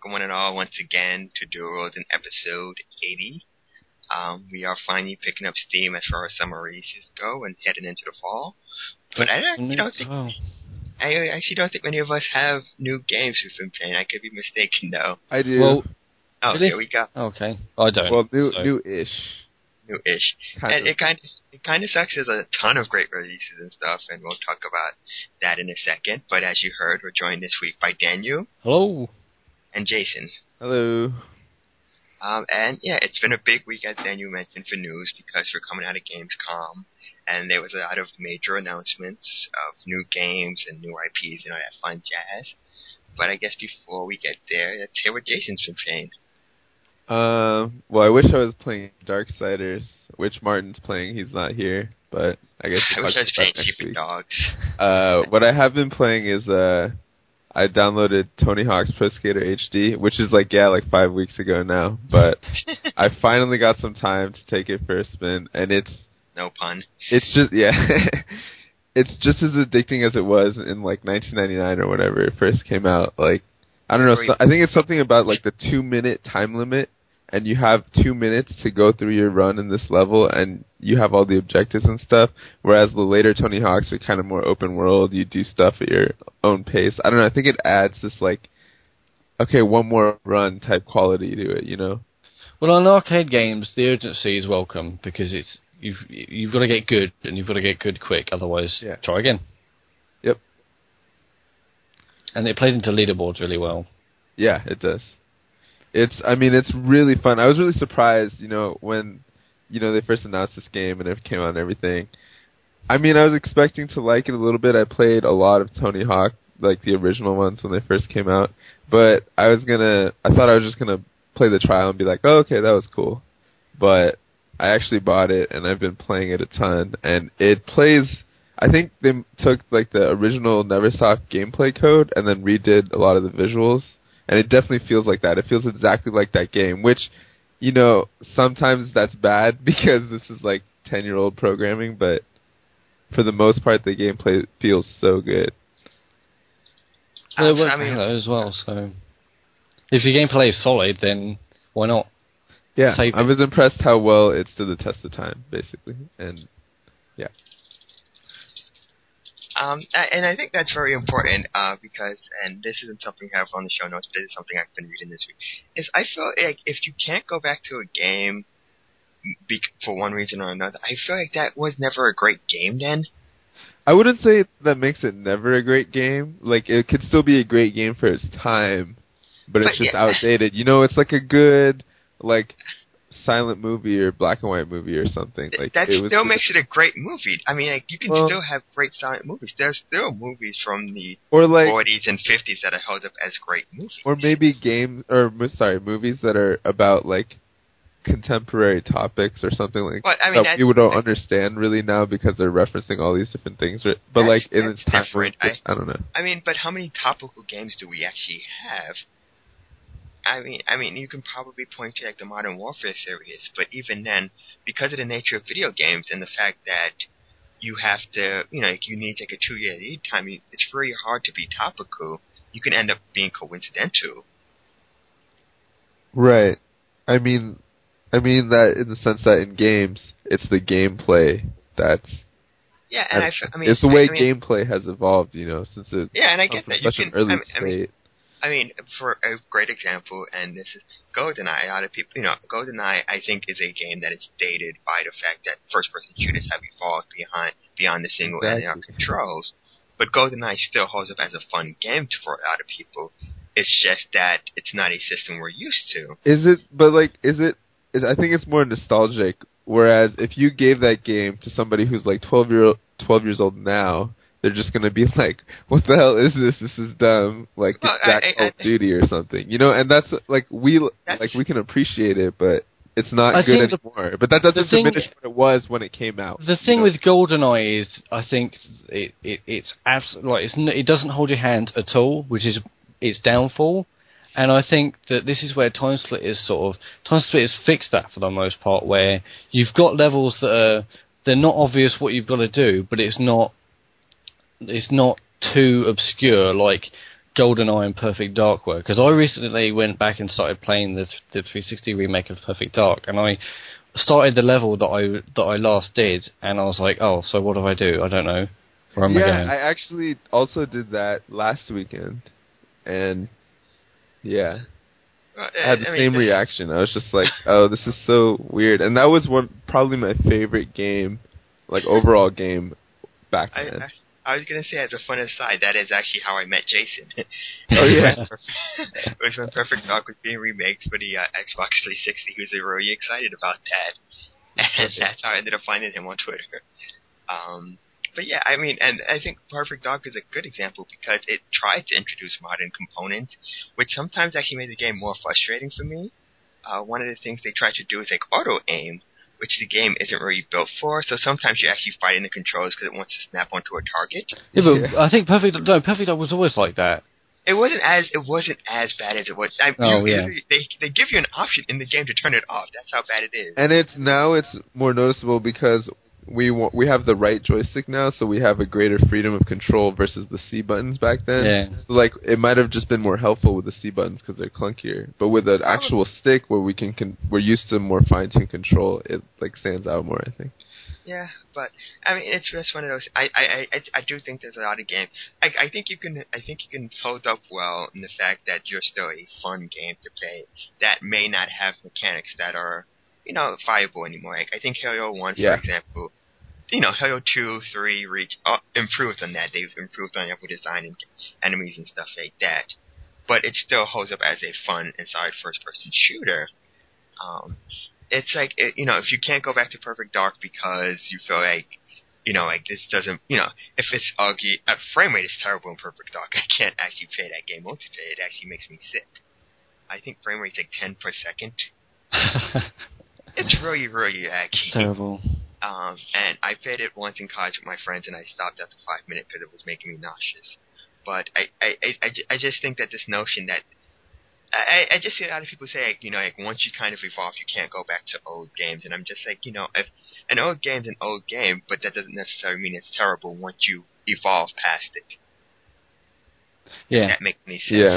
welcome one and all once again to Dual Worlds in episode 80. We are finally picking up steam as far as summer races go and heading into the fall. But I actually don't think many of us have new games we've been playing. I could be mistaken though. I do. Well, here we go. Okay, I don't. Well, new-ish. New-ish. And it kind of sucks. There's a ton of great releases and stuff, and we'll talk about that in a second. But as you heard, we're joined this week by Daniel. Hello. And Jason. Hello. And yeah, it's been a big week, as Daniel mentioned, for news because we're coming out of Gamescom, and there was a lot of major announcements of new games and new IPs and all that fun jazz. But I guess before we get there, let's hear what Jason's been playing. Well, I wish I was playing Darksiders, which Martin's playing. He's not here, but I guess I wish I was playing Sheep and Dogs. What I have been playing is I downloaded Tony Hawk's Pro Skater HD, which is like 5 weeks ago now, but I finally got some time to take it for a spin, and it's no pun. It's just it's just as addicting as it was in like 1999 or whatever it first came out. Like, I don't know. I think it's something about like the 2-minute time limit, and you have 2 minutes to go through your run in this level, and you have all the objectives and stuff. Whereas the later Tony Hawks are kind of more open world. You do stuff at your own pace. I don't know. I think it adds this like, okay, one more run type quality to it. You know. Well, on arcade games, the urgency is welcome because it's you've got to get good, and you've got to get good quick. Otherwise, try again. Yep. And it plays into leaderboards really well. Yeah, it does. It's really fun. I was really surprised, when, they first announced this game and it came out and everything. I was expecting to like it a little bit. I played a lot of Tony Hawk, like the original ones when they first came out. But I thought I was just gonna play the trial and be like, oh, okay, that was cool. But I actually bought it and I've been playing it a ton. And it plays, I think they took like the original Neversoft gameplay code and then redid a lot of the visuals. And it definitely feels like that. It feels exactly like that game, which, sometimes that's bad because this is like 10-year-old programming, but for the most part, the gameplay feels so good. Well, it worked as well, so if your gameplay is solid, then why not? Yeah, I was impressed how well it stood the test of time, basically, and yeah. And I think that's very important because, and this isn't something I have on the show notes, but it is something I've been reading this week, is I feel like if you can't go back to a game for one reason or another, I feel like that was never a great game then. I wouldn't say that makes it never a great game. Like, it could still be a great game for its time, but it's just outdated. It's like a good, like, silent movie or black and white movie or something. Like that still makes it a great movie. You can still have great silent movies. There's still movies from the 40s and 50s that are held up as great movies. Or maybe movies that are about like contemporary topics or something like that people don't understand really now because they're referencing all these different things. But like in its time, I don't know. But how many topical games do we actually have? You can probably point to like the Modern Warfare series, but even then, because of the nature of video games and the fact that you have to, you need like a 2-year lead time, it's very hard to be topical. You can end up being coincidental. Right. I mean that in the sense that in games, it's the gameplay that's... Yeah, and it's the way gameplay has evolved, since it's and I get that. Such an early state. For a great example, and this is GoldenEye. A lot of people, GoldenEye, I think, is a game that is dated by the fact that first-person shooters have evolved beyond the single analog controls. But GoldenEye still holds up as a fun game for a lot of people. It's just that it's not a system we're used to. Is it? But I think it's more nostalgic. Whereas if you gave that game to somebody who's like 12 years old now, they're just gonna be like, "What the hell is this? This is dumb." Like it's Call of Duty or something, And that's like we can appreciate it, but it's not good anymore. But that doesn't diminish what it was when it came out. The thing with GoldenEye is, I think it's absolutely it doesn't hold your hand at all, which is its downfall. And I think that this is where TimeSplitters fixed that for the most part, where you've got levels that they're not obvious what you've got to do, but it's not too obscure. Like GoldenEye and Perfect Dark were, because I recently went back and started playing the 360 remake of Perfect Dark, and I started the level that I last did, and I was like, oh, so what do? I don't know. Where am I going? I actually also did that last weekend, and yeah. I had the same reaction. I was just like, oh, this is so weird. And that was probably my favorite game, like overall game back then. I was going to say, as a fun aside, that is actually how I met Jason. Oh, yeah. It was when Perfect Dark was being remade for the Xbox 360. He was really excited about that. And that's how I ended up finding him on Twitter. But yeah, I mean, and I think Perfect Dark is a good example because it tried to introduce modern components, which sometimes actually made the game more frustrating for me. One of the things they tried to do is like auto-aim, which the game isn't really built for, so sometimes you're actually fighting the controls because it wants to snap onto a target. Yeah, but I think Perfect Dark was always like that. It wasn't as bad as it was. They give you an option in the game to turn it off. That's how bad it is. And it's more noticeable because we have the right joystick now, so we have a greater freedom of control versus the C buttons back then. Yeah. So like it might have just been more helpful with the C buttons because they're clunkier, but with an actual stick where we're used to more fine-tuned control, it like stands out more, I think. Yeah, but I mean, it's just one of those. I do think there's a lot of games. I think you can hold up well in the fact that you're still a fun game to play that may not have mechanics that are viable anymore. Like, I think Halo 1, for example, Halo 2, 3, Reach improved on that. They've improved on level design and enemies and stuff like that. But it still holds up as a fun and solid first-person shooter. It's like, if you can't go back to Perfect Dark because you feel like, this doesn't, if it's ugly, frame rate is terrible in Perfect Dark. I can't actually play that game multiplayer. It actually makes me sick. I think frame rate's like 10 per second. It's really, really laggy. Terrible. And I played it once in college with my friends, and I stopped after 5 minutes because it was making me nauseous. But I just think that this notion that I just see a lot of people say, like once you kind of evolve, you can't go back to old games. And I'm just like, if an old game's an old game, but that doesn't necessarily mean it's terrible once you evolve past it. Yeah. That makes me sense. Yeah.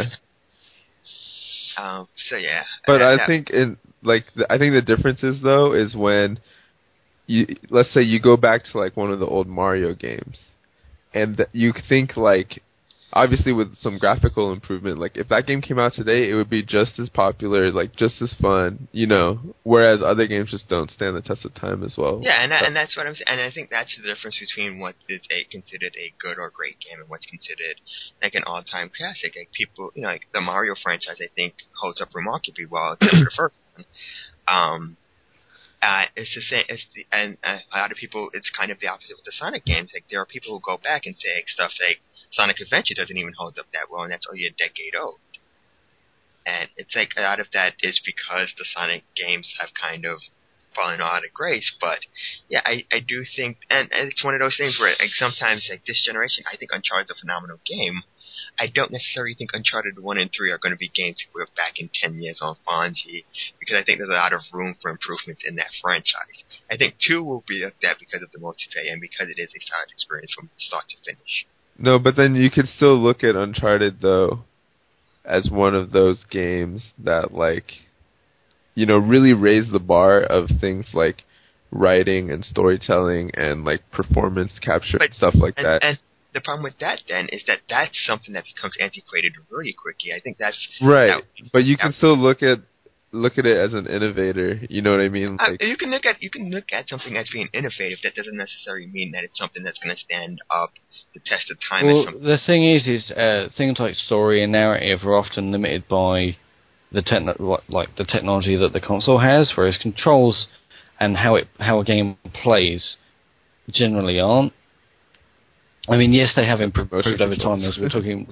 So yeah. But I think I think the difference is though is when let's say you go back to like one of the old Mario games, and you think like. Obviously, with some graphical improvement, like if that game came out today, it would be just as popular, like just as fun, Whereas other games just don't stand the test of time as well. Yeah, and that's what I'm saying. And I think that's the difference between what is considered a good or great game and what's considered like an all-time classic. Like people, like the Mario franchise, I think holds up remarkably well except for the first one. It's the same, and a lot of people, it's kind of the opposite with the Sonic games. Like there are people who go back and say like, stuff like Sonic Adventure doesn't even hold up that well, and that's only a decade old. And it's like a lot of that is because the Sonic games have kind of fallen out of grace. But yeah, I do think, and it's one of those things where like sometimes like this generation, I think Uncharted's a phenomenal game. I don't necessarily think Uncharted 1 and 3 are going to be games we look back in 10 years on Fonzie, because I think there's a lot of room for improvement in that franchise. I think 2 will be looked at because of the multiplayer and because it is a solid experience from start to finish. No, but then you could still look at Uncharted, though, as one of those games that, like, really raise the bar of things like writing and storytelling and, like, performance capture and stuff like that. And the problem with that, then, is that that's something that becomes antiquated really quickly. I think that's... Right, but you can still look at it as an innovator. You know what I mean? Like, you can look at something as being innovative. That doesn't necessarily mean that it's something that's going to stand up the test of time. Well, the thing is things like story and narrative are often limited by the technology that the console has, whereas controls and how a game plays generally aren't. I mean, yes, they have improved over time, as we're talking.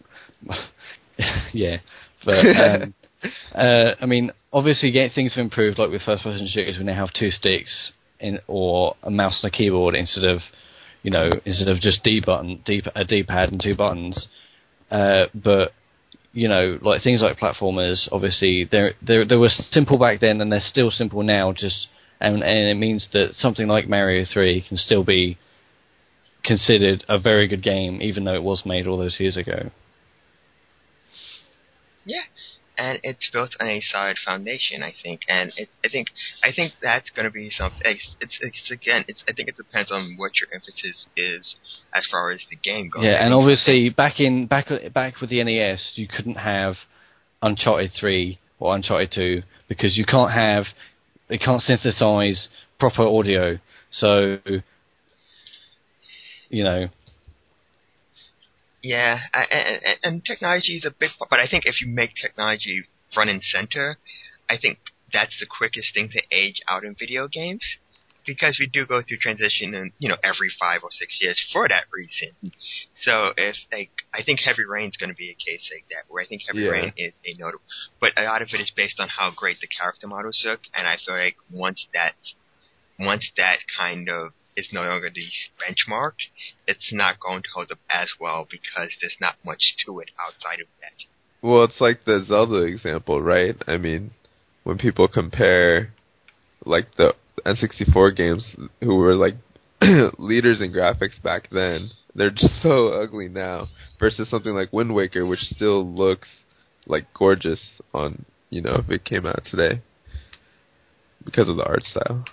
Yeah, but I mean, obviously, things have improved. Like with first-person shooters, we now have 2 sticks or a mouse and a keyboard instead of just a D-pad and 2 buttons. But like things like platformers, obviously, they were simple back then, and they're still simple now. And it means that something like Mario 3 can still be considered a very good game, even though it was made all those years ago. Yeah, and it's built on a solid foundation, I think, and I think that's going to be something. It's again, I think it depends on what your emphasis is as far as the game goes. Yeah, and obviously back with the NES, you couldn't have Uncharted 3 or Uncharted 2 because you can't synthesize proper audio. So, you know. Yeah, and technology is a big part, but I think if you make technology front and center, I think that's the quickest thing to age out in video games, because we do go through transition, and every 5 or 6 years for that reason. So I think Heavy Rain is going to be a case like that, where I think Heavy Rain is a notable, but a lot of it is based on how great the character models look, and I feel like once that kind of is no longer the benchmark, it's not going to hold up as well because there's not much to it outside of that. Well, it's like the Zelda example, right? I mean, when people compare like the N64 games who were like leaders in graphics back then, they're just so ugly now, versus something like Wind Waker, which still looks like gorgeous on, if it came out today because of the art style.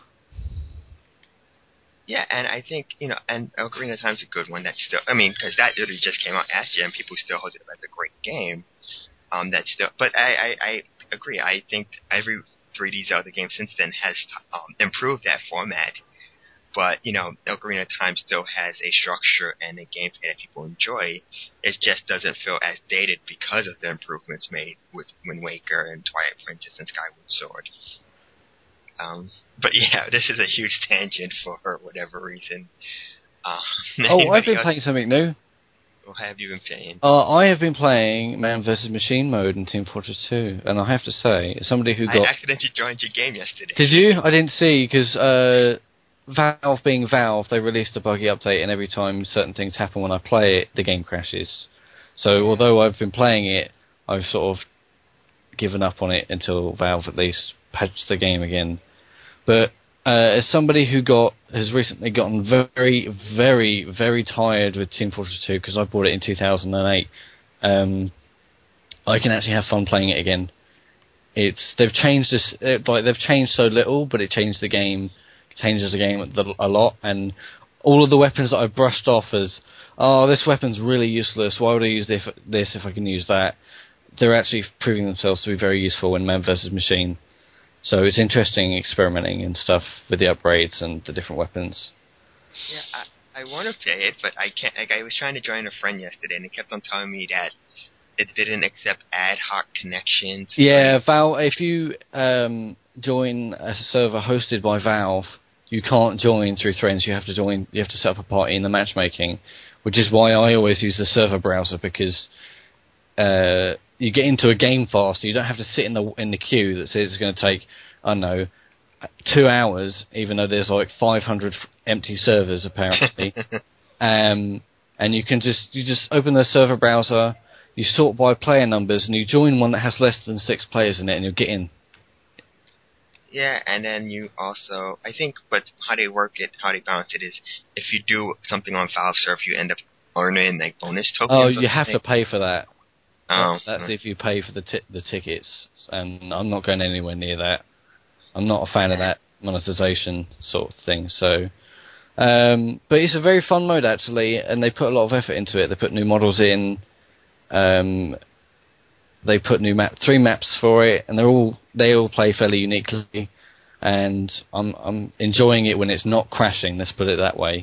Yeah, and I think, and Ocarina of Time is a good one that's still, because that literally just came out last year and people still hold it up as a great game. But I agree. I think every 3D Zelda game since then has improved that format. But, Ocarina of Time still has a structure and a gameplay that people enjoy. It just doesn't feel as dated because of the improvements made with Wind Waker and Twilight Princess and Skyward Sword. But yeah, this is a huge tangent for whatever reason. I've been playing something new. What have you been playing? I have been playing Man vs. Machine mode in Team Fortress 2, and I have to say, as somebody who I accidentally joined your game yesterday. Did you? I didn't see, because Valve being Valve, they released a buggy update, and every time certain things happen when I play it, the game crashes. So although I've been playing it, I've sort of given up on it until Valve at least patches the game again. But as somebody who has recently gotten very, very, very tired with Team Fortress 2, because I bought it in 2008, I can actually have fun playing it again. They've changed this, they've changed so little, but it changes the game a lot, and all of the weapons that I brushed off as, this weapon's really useless, why would I use this if I can use that? They're actually proving themselves to be very useful in Man vs. Machine. So it's interesting experimenting and stuff with the upgrades and the different weapons. Yeah, I want to play it, but I can't. Like, I was trying to join a friend yesterday, and he kept on telling me that it didn't accept ad hoc connections. Yeah, Valve. If you join a server hosted by Valve, you can't join through friends. You have to set up a party in the matchmaking, which is why I always use the server browser, because you get into a game faster. You don't have to sit in the queue that says it's going to take, I don't know, 2 hours, even though there's like 500 empty servers apparently. And you just open the server browser, you sort by player numbers, and you join one that has less than 6 players in it, and you'll get in. Yeah, and then you also, I think, but how they balance it is, if you do something on Valve Surf, you end up earning like bonus tokens. Oh, you have to pay for that. That's if you pay for the tickets, and I'm not going anywhere near that. I'm not a fan of that monetization sort of thing. So, but it's a very fun mode actually, and they put a lot of effort into it. They put new models in. They put 3 maps for it, and they all play fairly uniquely. And I'm enjoying it when it's not crashing. Let's put it that way.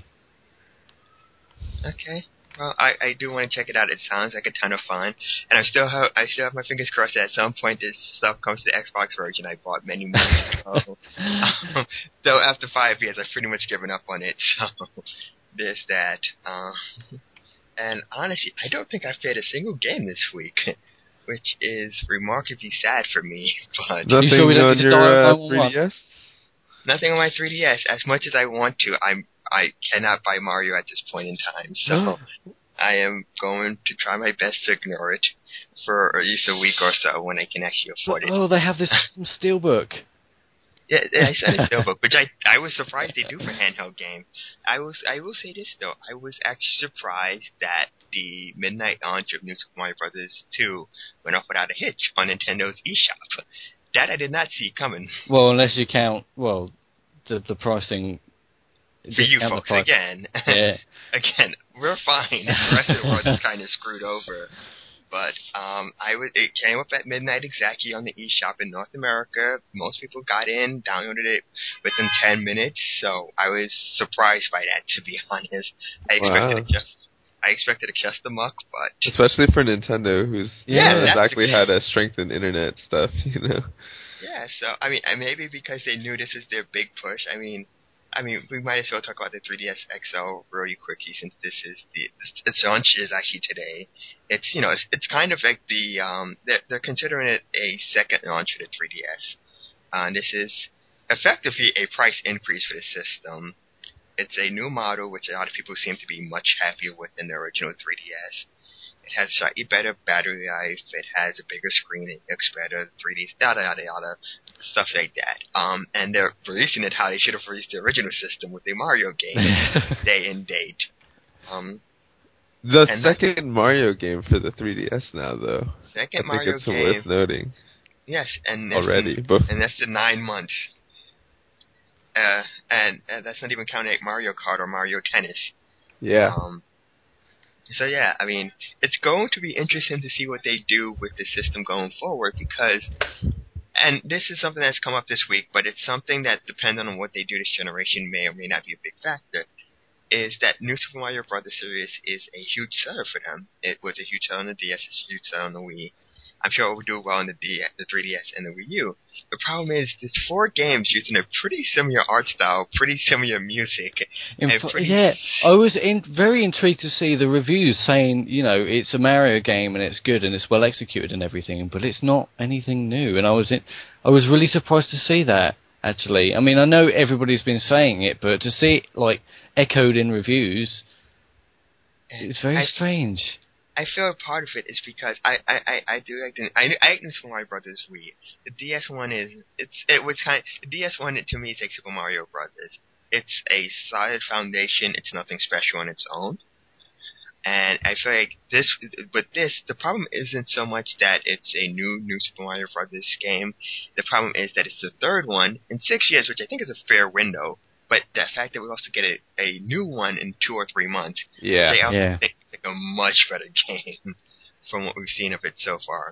Okay. Well, I do want to check it out. It sounds like a ton of fun, and I still have my fingers crossed that at some point this stuff comes to the Xbox version I bought many months ago. Though after 5 years, I've pretty much given up on it. So there's that. And honestly, I don't think I've played a single game this week, which is remarkably sad for me. But nothing on your 3DS? Nothing on my 3DS. As much as I want to, I cannot buy Mario at this point in time, so I am going to try my best to ignore it for at least a week or so when I can actually afford it. Oh, they have this Steelbook. Yeah, I said a Steelbook, which I was surprised they do for handheld game. I will say this though, I was actually surprised that the midnight launch of New Super Mario Bros. 2 went off without a hitch on Nintendo's eShop. That I did not see coming. Well, unless you count, the pricing. For you folks, again. Yeah. Again, we're fine. The rest of the world is kind of screwed over. But it came up at midnight exactly on the eShop in North America. Most people got in, downloaded it within 10 minutes. So I was surprised by that, to be honest. I expected just the muck, but especially for Nintendo, who's exactly had a strengthened internet stuff, Yeah, so I mean, maybe because they knew this is their big push. I mean, we might as well talk about the 3DS XL really quickly since this is its launch is actually today. It's it's kind of like they're considering it a second launch for the 3DS. This is effectively a price increase for the system. It's a new model, which a lot of people seem to be much happier with than the original 3DS. It has slightly better battery life. It has a bigger screen. It looks better. 3D, yada yada yada, stuff like that. And they're releasing it how they should have released the original system with a Mario game, day and date. The second Mario game for the 3DS now, though. Second I Mario think it's game. Worth noting. Yes, and that's the 9 months. And that's not even counting like Mario Kart or Mario Tennis. Yeah. So yeah, I mean, it's going to be interesting to see what they do with the system going forward because, and this is something that's come up this week, but it's something that, depending on what they do this generation, may or may not be a big factor, is that New Super Mario Bros. Series is a huge seller for them. It was a huge seller on the DS, it's a huge seller on the Wii. I'm sure it will do well in the 3DS and the Wii U. The problem is, there's 4 games using a pretty similar art style, pretty similar music. I was very intrigued to see the reviews saying, it's a Mario game and it's good and it's well executed and everything, but it's not anything new. And I was really surprised to see that, actually. I mean, I know everybody's been saying it, but to see it, echoed in reviews, it's very strange. I feel part of it is because I do like New Super Mario Brothers Wii. The DS one the DS one to me is like Super Mario Brothers. It's a solid foundation. It's nothing special on its own. And I feel like the problem isn't so much that it's a new Super Mario Brothers game. The problem is that it's the third one in 6 years, which I think is a fair window. But the fact that we also get a new one in 2 or 3 months, which I also think is like a much better game from what we've seen of it so far.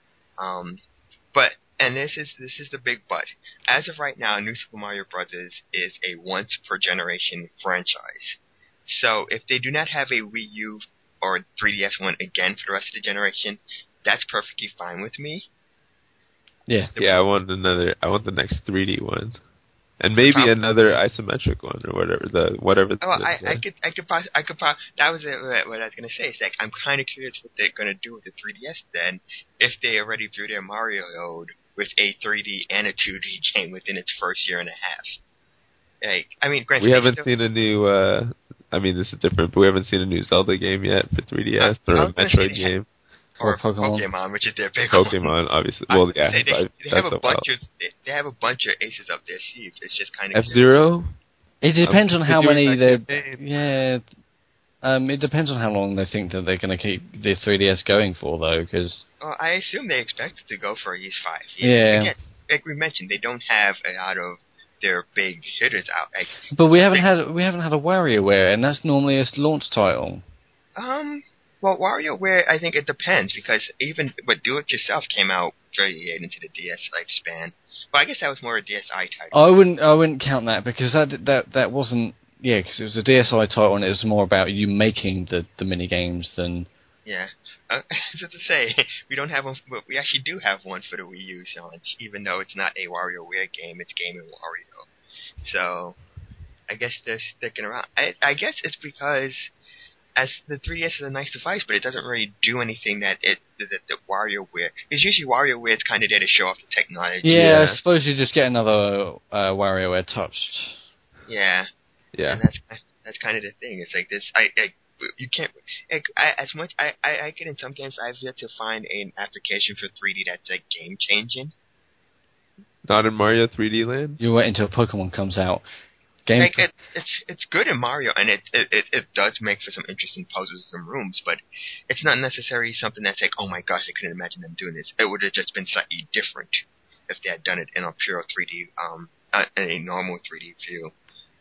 And this is the big but. As of right now, New Super Mario Brothers is a once per generation franchise. So if they do not have a Wii U or 3DS one again for the rest of the generation, that's perfectly fine with me. Yeah. I want the next 3D one. And maybe another isometric one or whatever. I could that was what I was gonna say. It's like I'm kind of curious what they're gonna do with the 3DS then, if they already threw their Mario load with a 3D and a 2D game within its first year and a half. Granted, we haven't seen a new. This is different, but we haven't seen a new Zelda game yet for 3DS or a Metroid game. Or Pokemon, which is their big Pokemon, one. obviously. Well, yeah. They have a bunch of aces up their sleeves. It's just kind of F-Zero? It depends on how many they're... Yeah. It depends on how long they think that they're going to keep the 3DS going for, though, because... I assume they expect it to go for at least 5 years. Yeah. Again, like we mentioned, they don't have a lot of their big hitters out. But we haven't had a WarioWare, and that's normally a launch title. Well, WarioWare, I think it depends, because even Do It Yourself came out very late into the DS lifespan. But I guess that was more a DSi title. I wouldn't count that, because that wasn't... Yeah, because it was a DSi title, and it was more about you making the mini games than... Yeah. So to say, we don't have one, but we actually do have one for the Wii U launch, even though it's not a WarioWare game, it's Game & Wario. So, I guess they're sticking around. I guess it's because... As the 3DS is a nice device, but it doesn't really do anything that WarioWare... Because usually WarioWare is kind of there to show off the technology. Yeah, I suppose you just get another WarioWare touched. Yeah. Yeah. And that's kind of the thing. It's like this... You can't... as much... I get in some games, I've yet to find an application for 3D that's like game-changing. Not in Mario 3D Land? You wait until Pokemon comes out. Game. Like it's good in Mario, and it does make for some interesting puzzles and rooms, but it's not necessarily something that's like, oh my gosh, I couldn't imagine them doing this. It would have just been slightly different if they had done it in a pure 3D, in a normal 3D view.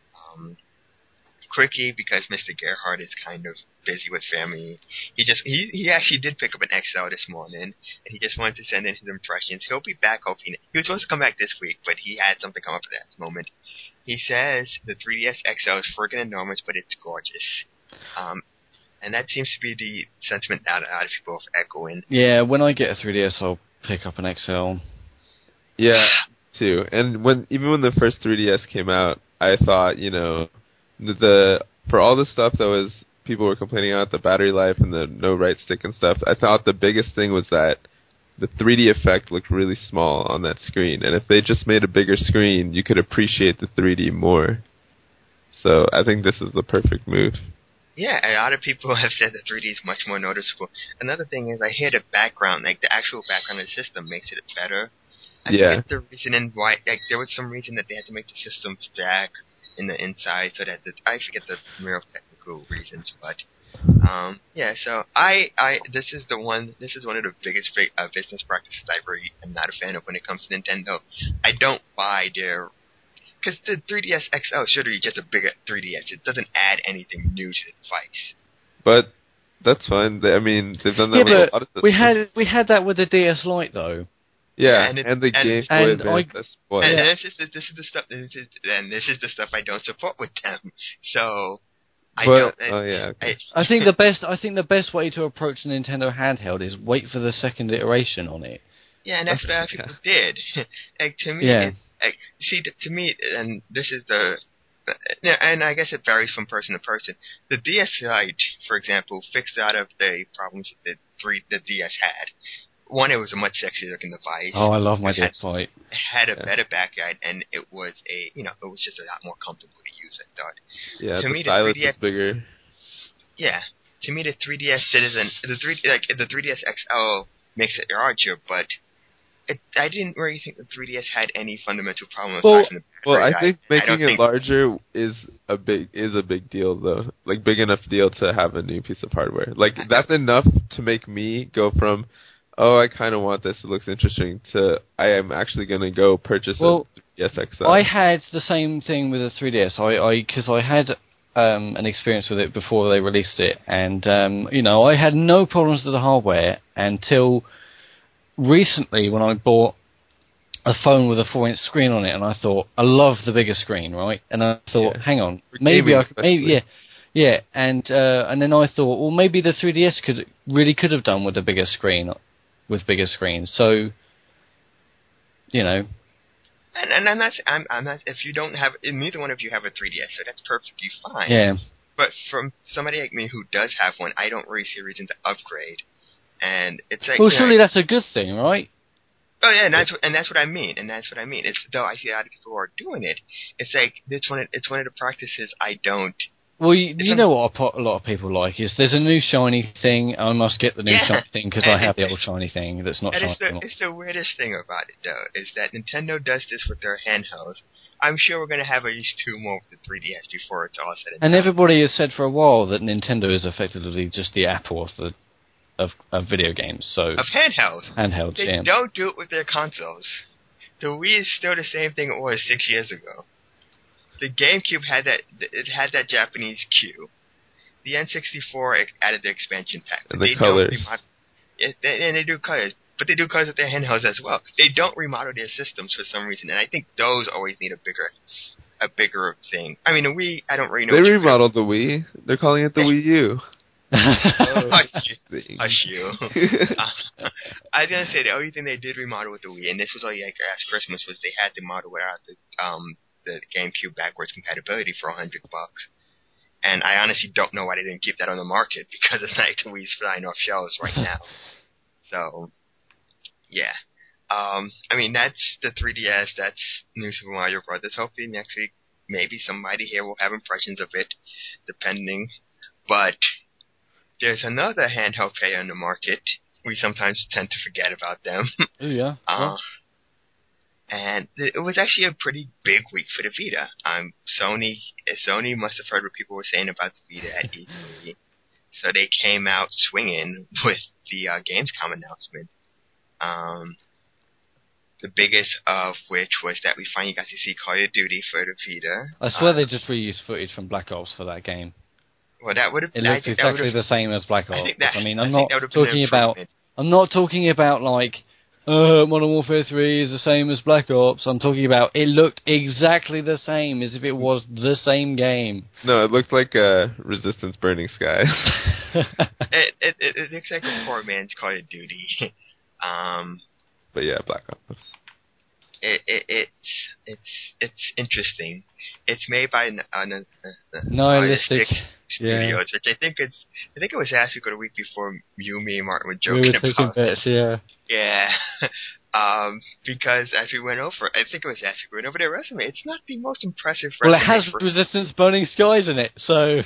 Quirky because Mr. Gerhardt is kind of busy with family. He actually did pick up an XL this morning, and he just wanted to send in his impressions. He'll be back hoping. He was supposed to come back this week, but he had something come up at that moment. He says the 3DS XL is friggin' enormous, but it's gorgeous. And that seems to be the sentiment that a lot of people are echoing. Yeah, when I get a 3DS, I'll pick up an XL. Yeah, too. And even when the first 3DS came out, I thought, you know, for all the stuff that was people were complaining about, the battery life and the no right stick and stuff, I thought the biggest thing was that the 3D effect looked really small on that screen, and if they just made a bigger screen, you could appreciate the 3D more. So I think this is the perfect move. Yeah, a lot of people have said the 3D is much more noticeable. Another thing is I hear the background, like the actual background of the system makes it better. I forget the reason why, like there was some reason that they had to make the system stack in the inside so that I forget the real technical reasons, but yeah, so this is one of the biggest business practices I really am not a fan of when it comes to Nintendo. I don't buy their, because the 3DS XL should be just a bigger 3DS. It doesn't add anything new to the device. But that's fine. They've done that with a lot of systems. We had that with the DS Lite though. Yeah, and the Game Boy Advance. This is the stuff I don't support with them. So. I think the best way to approach the Nintendo handheld is wait for the second iteration on it. Yeah, and that's what other people did. Like to me, to me, and this is and I guess it varies from person to person. The DS Lite, for example, fixed a lot of the problems that the DS had. One, it was a much sexier looking device. Oh, I love my DS Lite. It had a better backlight, and it was it was just a lot more comfortable to use, I thought. Yeah, the stylus is bigger. Yeah. To me, the 3DS the 3DS XL makes it larger, but I didn't really think the 3DS had any fundamental problems. I think making it larger is a big deal, though. Like, big enough deal to have a new piece of hardware. Like, that's enough to make me go from, oh, I kind of want this, it looks interesting, to I am actually going to go purchase a 3DS XL. I had the same thing with the 3DS. Because I had an experience with it before they released it, and I had no problems with the hardware until recently when I bought a phone with a 4-inch screen on it, and I thought, I love the bigger screen, right? And I thought, hang on, maybe I could, and then I thought, well, maybe the 3DS could have done with a bigger screen. With bigger screens, so And I'm not. If you don't have, neither one of you have a 3DS, so that's perfectly fine. Yeah. But from somebody like me who does have one, I don't really see a reason to upgrade. And it's like, well, surely that's a good thing, right? Oh yeah, and that's what I mean. It's though I see a lot of people who are doing it. It's like it's one of the practices I don't. Well, you know what a lot of people like is there's a new shiny thing. I must get the new shiny thing because I have the old shiny thing that's not shiny anymore. It's the weirdest thing about it, though, is that Nintendo does this with their handhelds. I'm sure we're going to have at least 2 more with the 3DS before it's all said and done. And everybody has said for a while that Nintendo is effectively just the Apple of video games. So of handhelds. Handhelds, They don't do it with their consoles. The Wii is still the same thing it was 6 years ago. The GameCube had that Japanese Q. The N64 added the expansion pack. And the colors. And they do colors. But they do colors with their handhelds as well. They don't remodel their systems for some reason, and I think those always need a bigger thing. I mean, the Wii, I don't really know. They remodeled the Wii. They're calling it the Wii U. Hush you. I was gonna say the only thing they did remodel with the Wii, and this was all like last Christmas, was they had to model out the GameCube backwards compatibility for $100. And I honestly don't know why they didn't keep that on the market, because it's like the Wii's flying off shelves right now. So, yeah. I mean, that's the 3DS, that's New Super Mario Bros. Hopefully next week, maybe somebody here will have impressions of it, depending. But there's another handheld player in the market. We sometimes tend to forget about them. Oh, yeah. And it was actually a pretty big week for the Vita. Sony must have heard what people were saying about the Vita at E3, so they came out swinging with the Gamescom announcement. The biggest of which was that we finally got to see Call of Duty for the Vita. I swear they just reused footage from Black Ops for that game. Well, that would have. It looks exactly the same as Black Ops. I'm not talking about like Modern Warfare 3 is the same as Black Ops. I'm talking about it looked exactly the same as if it was the same game. No, it looked like Resistance Burning Sky. it looks like a poor man's Call of Duty. But yeah, Black Ops. It's interesting. It's made by Nihilistic Studios, which I think it was Asuka the week before you, me, and Martin were joking about. Bets, yeah. Yeah. Because as we went over, I think it was Asuka went over their resume. It's not the most impressive resume. Well, it has Resistance Burning Skies in it, so.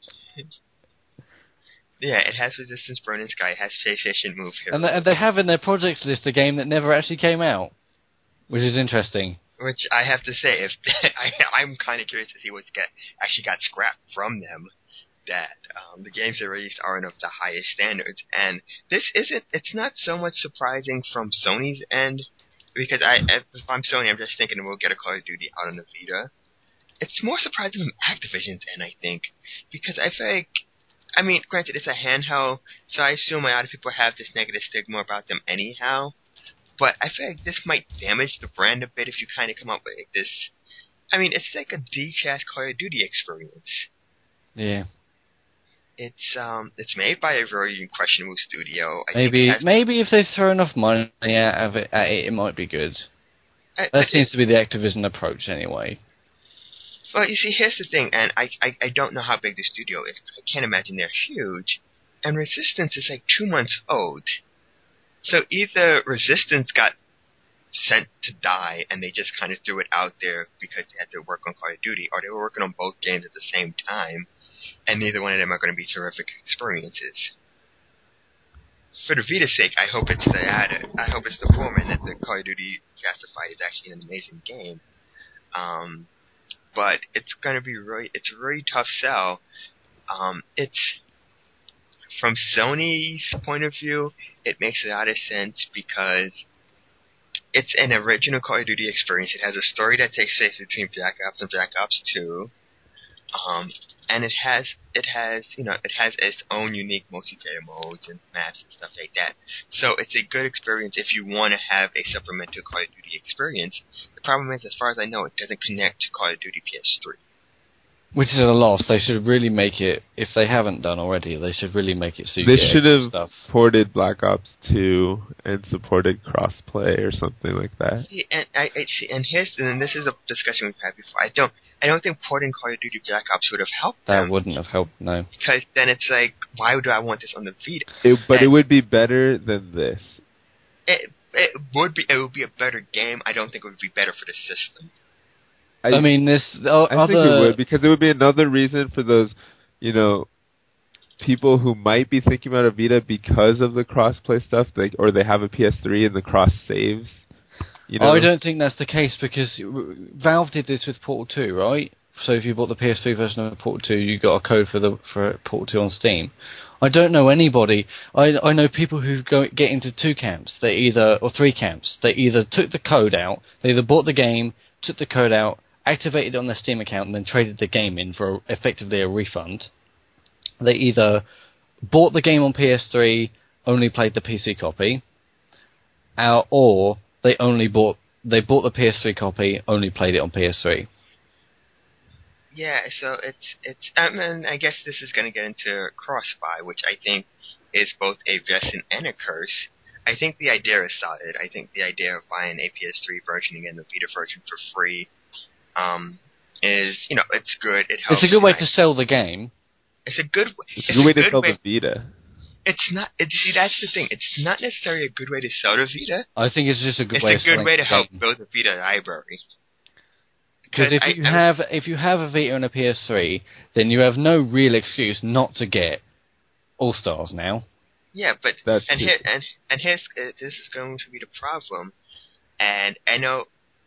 Yeah, it has Resistance Burning Sky. It has PlayStation Move here. And they have in their projects list a game that never actually came out, which is interesting. Which I have to say, I'm kind of curious to see what actually got scrapped from them. That the games they released aren't of the highest standards, and it's not so much surprising from Sony's end, because if I'm Sony, I'm just thinking we'll get a Call of Duty out on the Vita. It's more surprising from Activision's end, I think, because I feel like, I mean, granted, it's a handheld, so I assume a lot of people have this negative stigma about them anyhow, but I feel like this might damage the brand a bit if you kind of come up with this. I mean, it's like a decast Call of Duty experience. Yeah. It's made by a very questionable studio. Maybe if they throw enough money at it, it might be good. That seems to be the Activision approach, anyway. Well, you see, here's the thing, and I don't know how big the studio is. I can't imagine they're huge. And Resistance is like 2 months old. So either Resistance got sent to die, and they just kind of threw it out there because they had to work on Call of Duty, or they were working on both games at the same time. And neither one of them are going to be terrific experiences. For the Vita's sake, I hope it's the latter. I hope it's the former, and that the Call of Duty Classified is actually an amazing game. But it's going to be it's a really tough sell. It's from Sony's point of view, it makes a lot of sense because it's an original Call of Duty experience. It has a story that takes place between Black Ops and Black Ops 2. And it has its own unique multiplayer modes and maps and stuff like that. So it's a good experience if you want to have a supplemental Call of Duty experience. The problem is, as far as I know, it doesn't connect to Call of Duty PS3. Which is a loss. They should really make it, if they haven't done already, they should really make it suit. They should have ported Black Ops 2 and supported crossplay or something like that. See, and this is a discussion we've had before. I don't think porting Call of Duty Black Ops would have helped them. That wouldn't have helped, no. Because then it's like, why do I want this on the Vita? It would be better than this. It would be a better game. I don't think it would be better for the system. I think it would, because it would be another reason for those, people who might be thinking about a Vita because of the crossplay stuff, or they have a PS3 and the cross saves. I don't think that's the case, because Valve did this with Portal 2, right? So if you bought the PS3 version of Portal 2, you got a code for Portal 2 on Steam. I don't know anybody. I know people who get into two camps. Or three camps. They either took the code out, they either bought the game, took the code out, activated it on their Steam account, and then traded the game in for effectively a refund. They either bought the game on PS3, only played the PC copy, or they bought the PS3 copy, only played it on PS3. Yeah, so it's I guess this is going to get into cross-buy, which I think is both a blessing and a curse. I think the idea is solid. I think the idea of buying a PS3 version and getting the Vita version for free is, it's good. It helps. It's a good way to sell the game. It's a good way to sell the Vita. It's not. See, that's the thing. It's not necessarily a good way to sell the Vita. I think it's just a good way. It's a good way to help build the Vita library. Because if you have a Vita and a PS3, then you have no real excuse not to get All Stars now. Yeah, but this is going to be the problem. And I know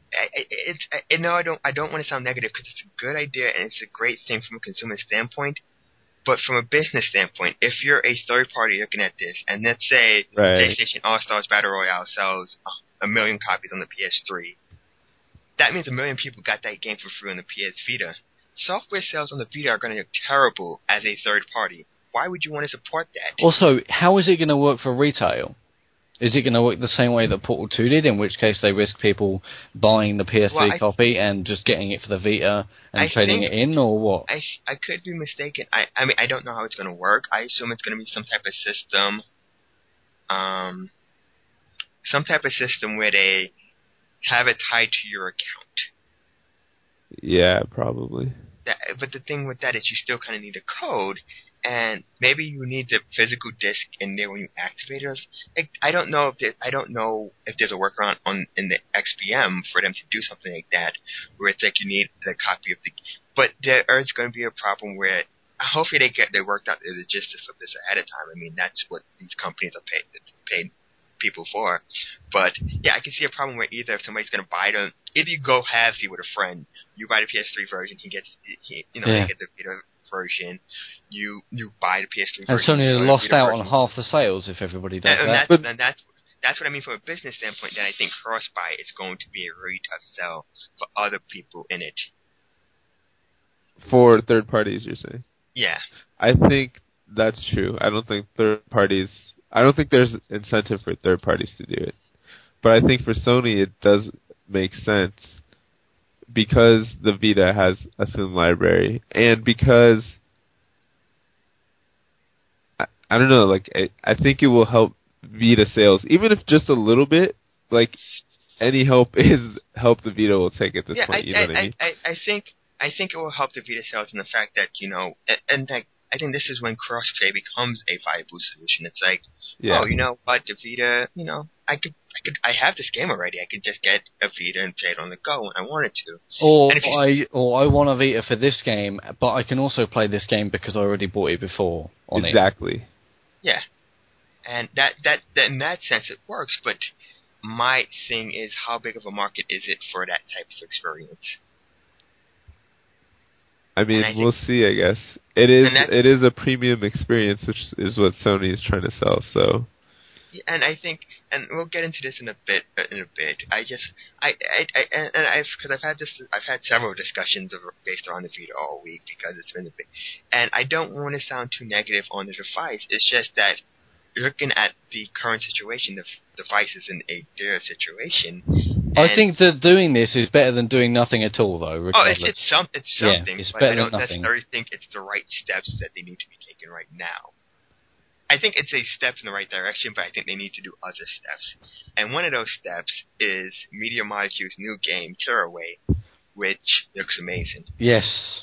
no, I don't want to sound negative because it's a good idea and it's a great thing from a consumer standpoint. But from a business standpoint, if you're a third party looking at this, and let's say PlayStation All-Stars Battle Royale sells 1 million copies on the PS3, that means 1 million people got that game for free on the PS Vita. Software sales on the Vita are going to look terrible as a third party. Why would you want to support that? Also, how is it going to work for retail? Is it going to work the same way that Portal 2 did, in which case they risk people buying the PS3 copy and just getting it for the Vita and trading it in, or what? I could be mistaken. I mean, I don't know how it's going to work. I assume it's going to be some type of system where they have it tied to your account. Yeah, probably. But the thing with that is you still kind of need a code, and maybe you need the physical disc in there when you activate it. Like, I don't know if there's a workaround in the XBM for them to do something like that, where it's like you need the copy of the. But there's going to be a problem where hopefully they worked out the logistics of this ahead of time. I mean, that's what these companies are paid people for. But yeah, I can see a problem where either if somebody's going to buy them, if you go halvesy with a friend, you buy the PS3 version, they get the Vita version. You buy the PS3 and version. And Sony lost out on half the sales if everybody does that. That's what I mean from a business standpoint. Then I think cross-buy is going to be a really tough sell for other people in it. For third parties, you're saying? Yeah. I think that's true. I don't think there's incentive for third parties to do it. But I think for Sony it does make sense because the Vita has a thin library, and because I don't know, like I think it will help Vita sales, even if just a little bit. Like any help the Vita will take at this point. You know what I mean? I think it will help the Vita sales in the fact that I think this is when crossplay becomes a viable solution. It's like, oh, you know what, the Vita, I have this game already. I could just get a Vita and play it on the go when I wanted to. Or I want a Vita for this game, but I can also play this game because I already bought it before on it. Exactly. Yeah, and that in that sense it works. But my thing is, how big of a market is it for that type of experience? I mean, we'll see, I guess. It is a premium experience, which is what Sony is trying to sell, so. And I think, and we'll get into this in a bit. I've had several discussions based on the Vita all week because it's been a bit, and I don't want to sound too negative on the device. It's just that looking at the current situation, the device is in a dire situation. I think that doing this is better than doing nothing at all, though. Regardless. Oh, it's something. Yeah, it's but better I don't than nothing. necessarily think it's the right steps that they need to be taken right now. I think it's a step in the right direction, but I think they need to do other steps. And one of those steps is Media Molecule's new game, Tearaway, which looks amazing. Yes.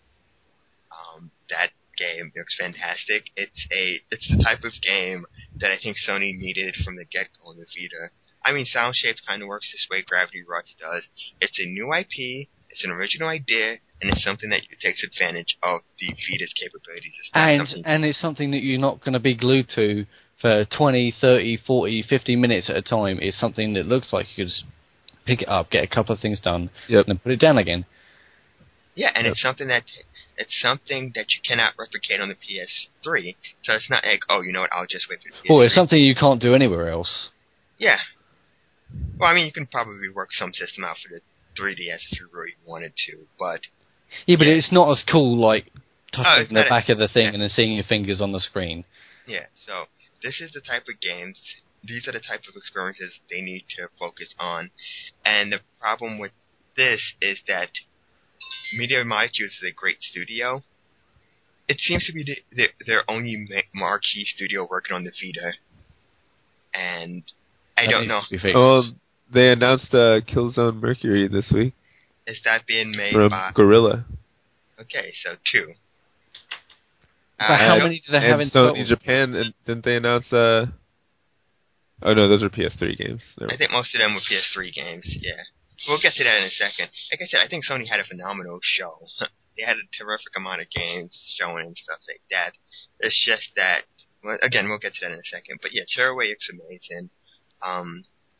That game looks fantastic. It's the type of game that I think Sony needed from the get-go on the Vita. I mean, Sound Shapes kind of works this way Gravity Rush does. It's a new IP, it's an original idea, and it's something that takes advantage of the Vita's capabilities. And it's something that you're not going to be glued to for 20, 30, 40, 50 minutes at a time. It's something that looks like you could just pick it up, get a couple of things done, and then put it down again. Yeah, and it's something that you cannot replicate on the PS3. So it's not like, oh, you know what, I'll just wait for the PS3. Well, it's something you can't do anywhere else. Yeah. Well, I mean, you can probably work some system out for the 3DS if you really wanted to, but... Yeah, but it's not as cool like touching the back of the thing and then seeing your fingers on the screen. Yeah, so this is the type of games, these are the type of experiences they need to focus on. And the problem with this is that Media Molecules is a great studio. It seems to be their only marquee studio working on the Vita. And I don't know. Well, they announced Killzone Mercury this week. Is that being made by Guerrilla? Okay, so 2. But how many do they have in Sony Japan? And didn't they announce? Oh no, those are PS3 games. I think most of them were PS3 games. Yeah, we'll get to that in a second. Like I said, I think Sony had a phenomenal show. They had a terrific amount of games showing and stuff like that. It's just that, well, again, we'll get to that in a second. But yeah, Tearaway looks amazing.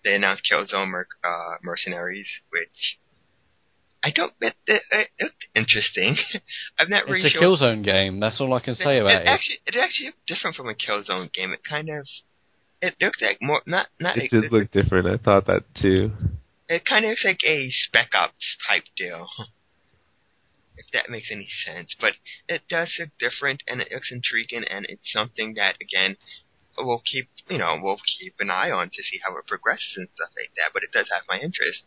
they announced Killzone Mercenaries, which I don't bet that it looked interesting. I'm not really It's a sure. Killzone game. That's all I can say about it. It actually looked different from a Killzone game. It looked like more not. It just looked different. I thought that too. It kind of looks like a Spec Ops type deal, if that makes any sense. But it does look different, and it looks intriguing, and it's something that again we'll keep an eye on to see how it progresses and stuff like that. But it does have my interest.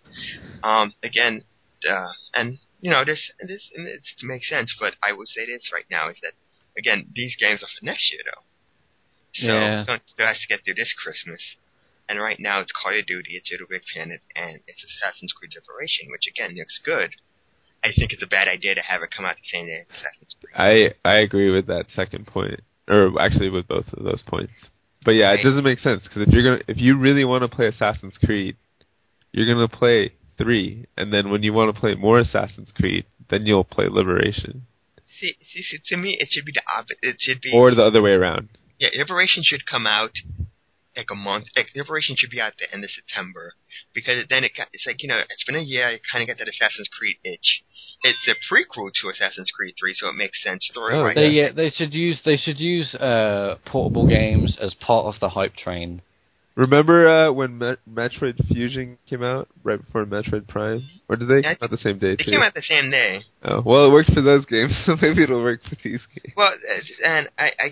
And this makes sense. But I will say this right now is that again these games are for next year though. So Sony still has to get through this Christmas. And right now it's Call of Duty, it's Little Big Planet, and it's Assassin's Creed Liberation, which again looks good. I think it's a bad idea to have it come out the same day as Assassin's Creed. I agree with that second point, or actually with both of those points. But yeah, It doesn't make sense because if you really want to play Assassin's Creed, you're gonna play 3, and then when you want to play more Assassin's Creed, then you'll play Liberation. See, to me it should be the opposite. It should be or the other way around. Yeah, Liberation should come out like a month. Liberation should be out the end of September because then it's like it's been a year. I kind of got that Assassin's Creed itch. It's a prequel to Assassin's Creed 3, so it makes sense story-wise. They should use portable games as part of the hype train. Remember when Metroid Fusion came out right before Metroid Prime, or did they come out the same day? They came out the same day. Oh well, it worked for those games, so maybe it'll work for these games. Well, and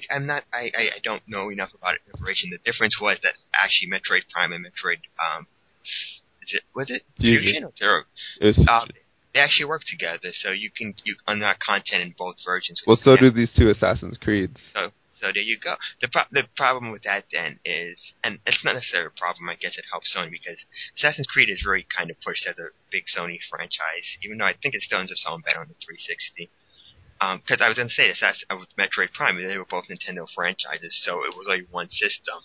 I don't know enough about Liberation. The difference was that actually Metroid Prime and Metroid was it Fusion or Zero? It was they actually work together, so you unlock content in both versions. Well, so do these two Assassin's Creeds. So there you go. The problem with that then is, and it's not necessarily a problem, I guess it helps Sony because Assassin's Creed is very kind of pushed as a big Sony franchise, even though I think it still ends up selling better on the 360. Because I was going to say this, with Metroid Prime, they were both Nintendo franchises, so it was like one system.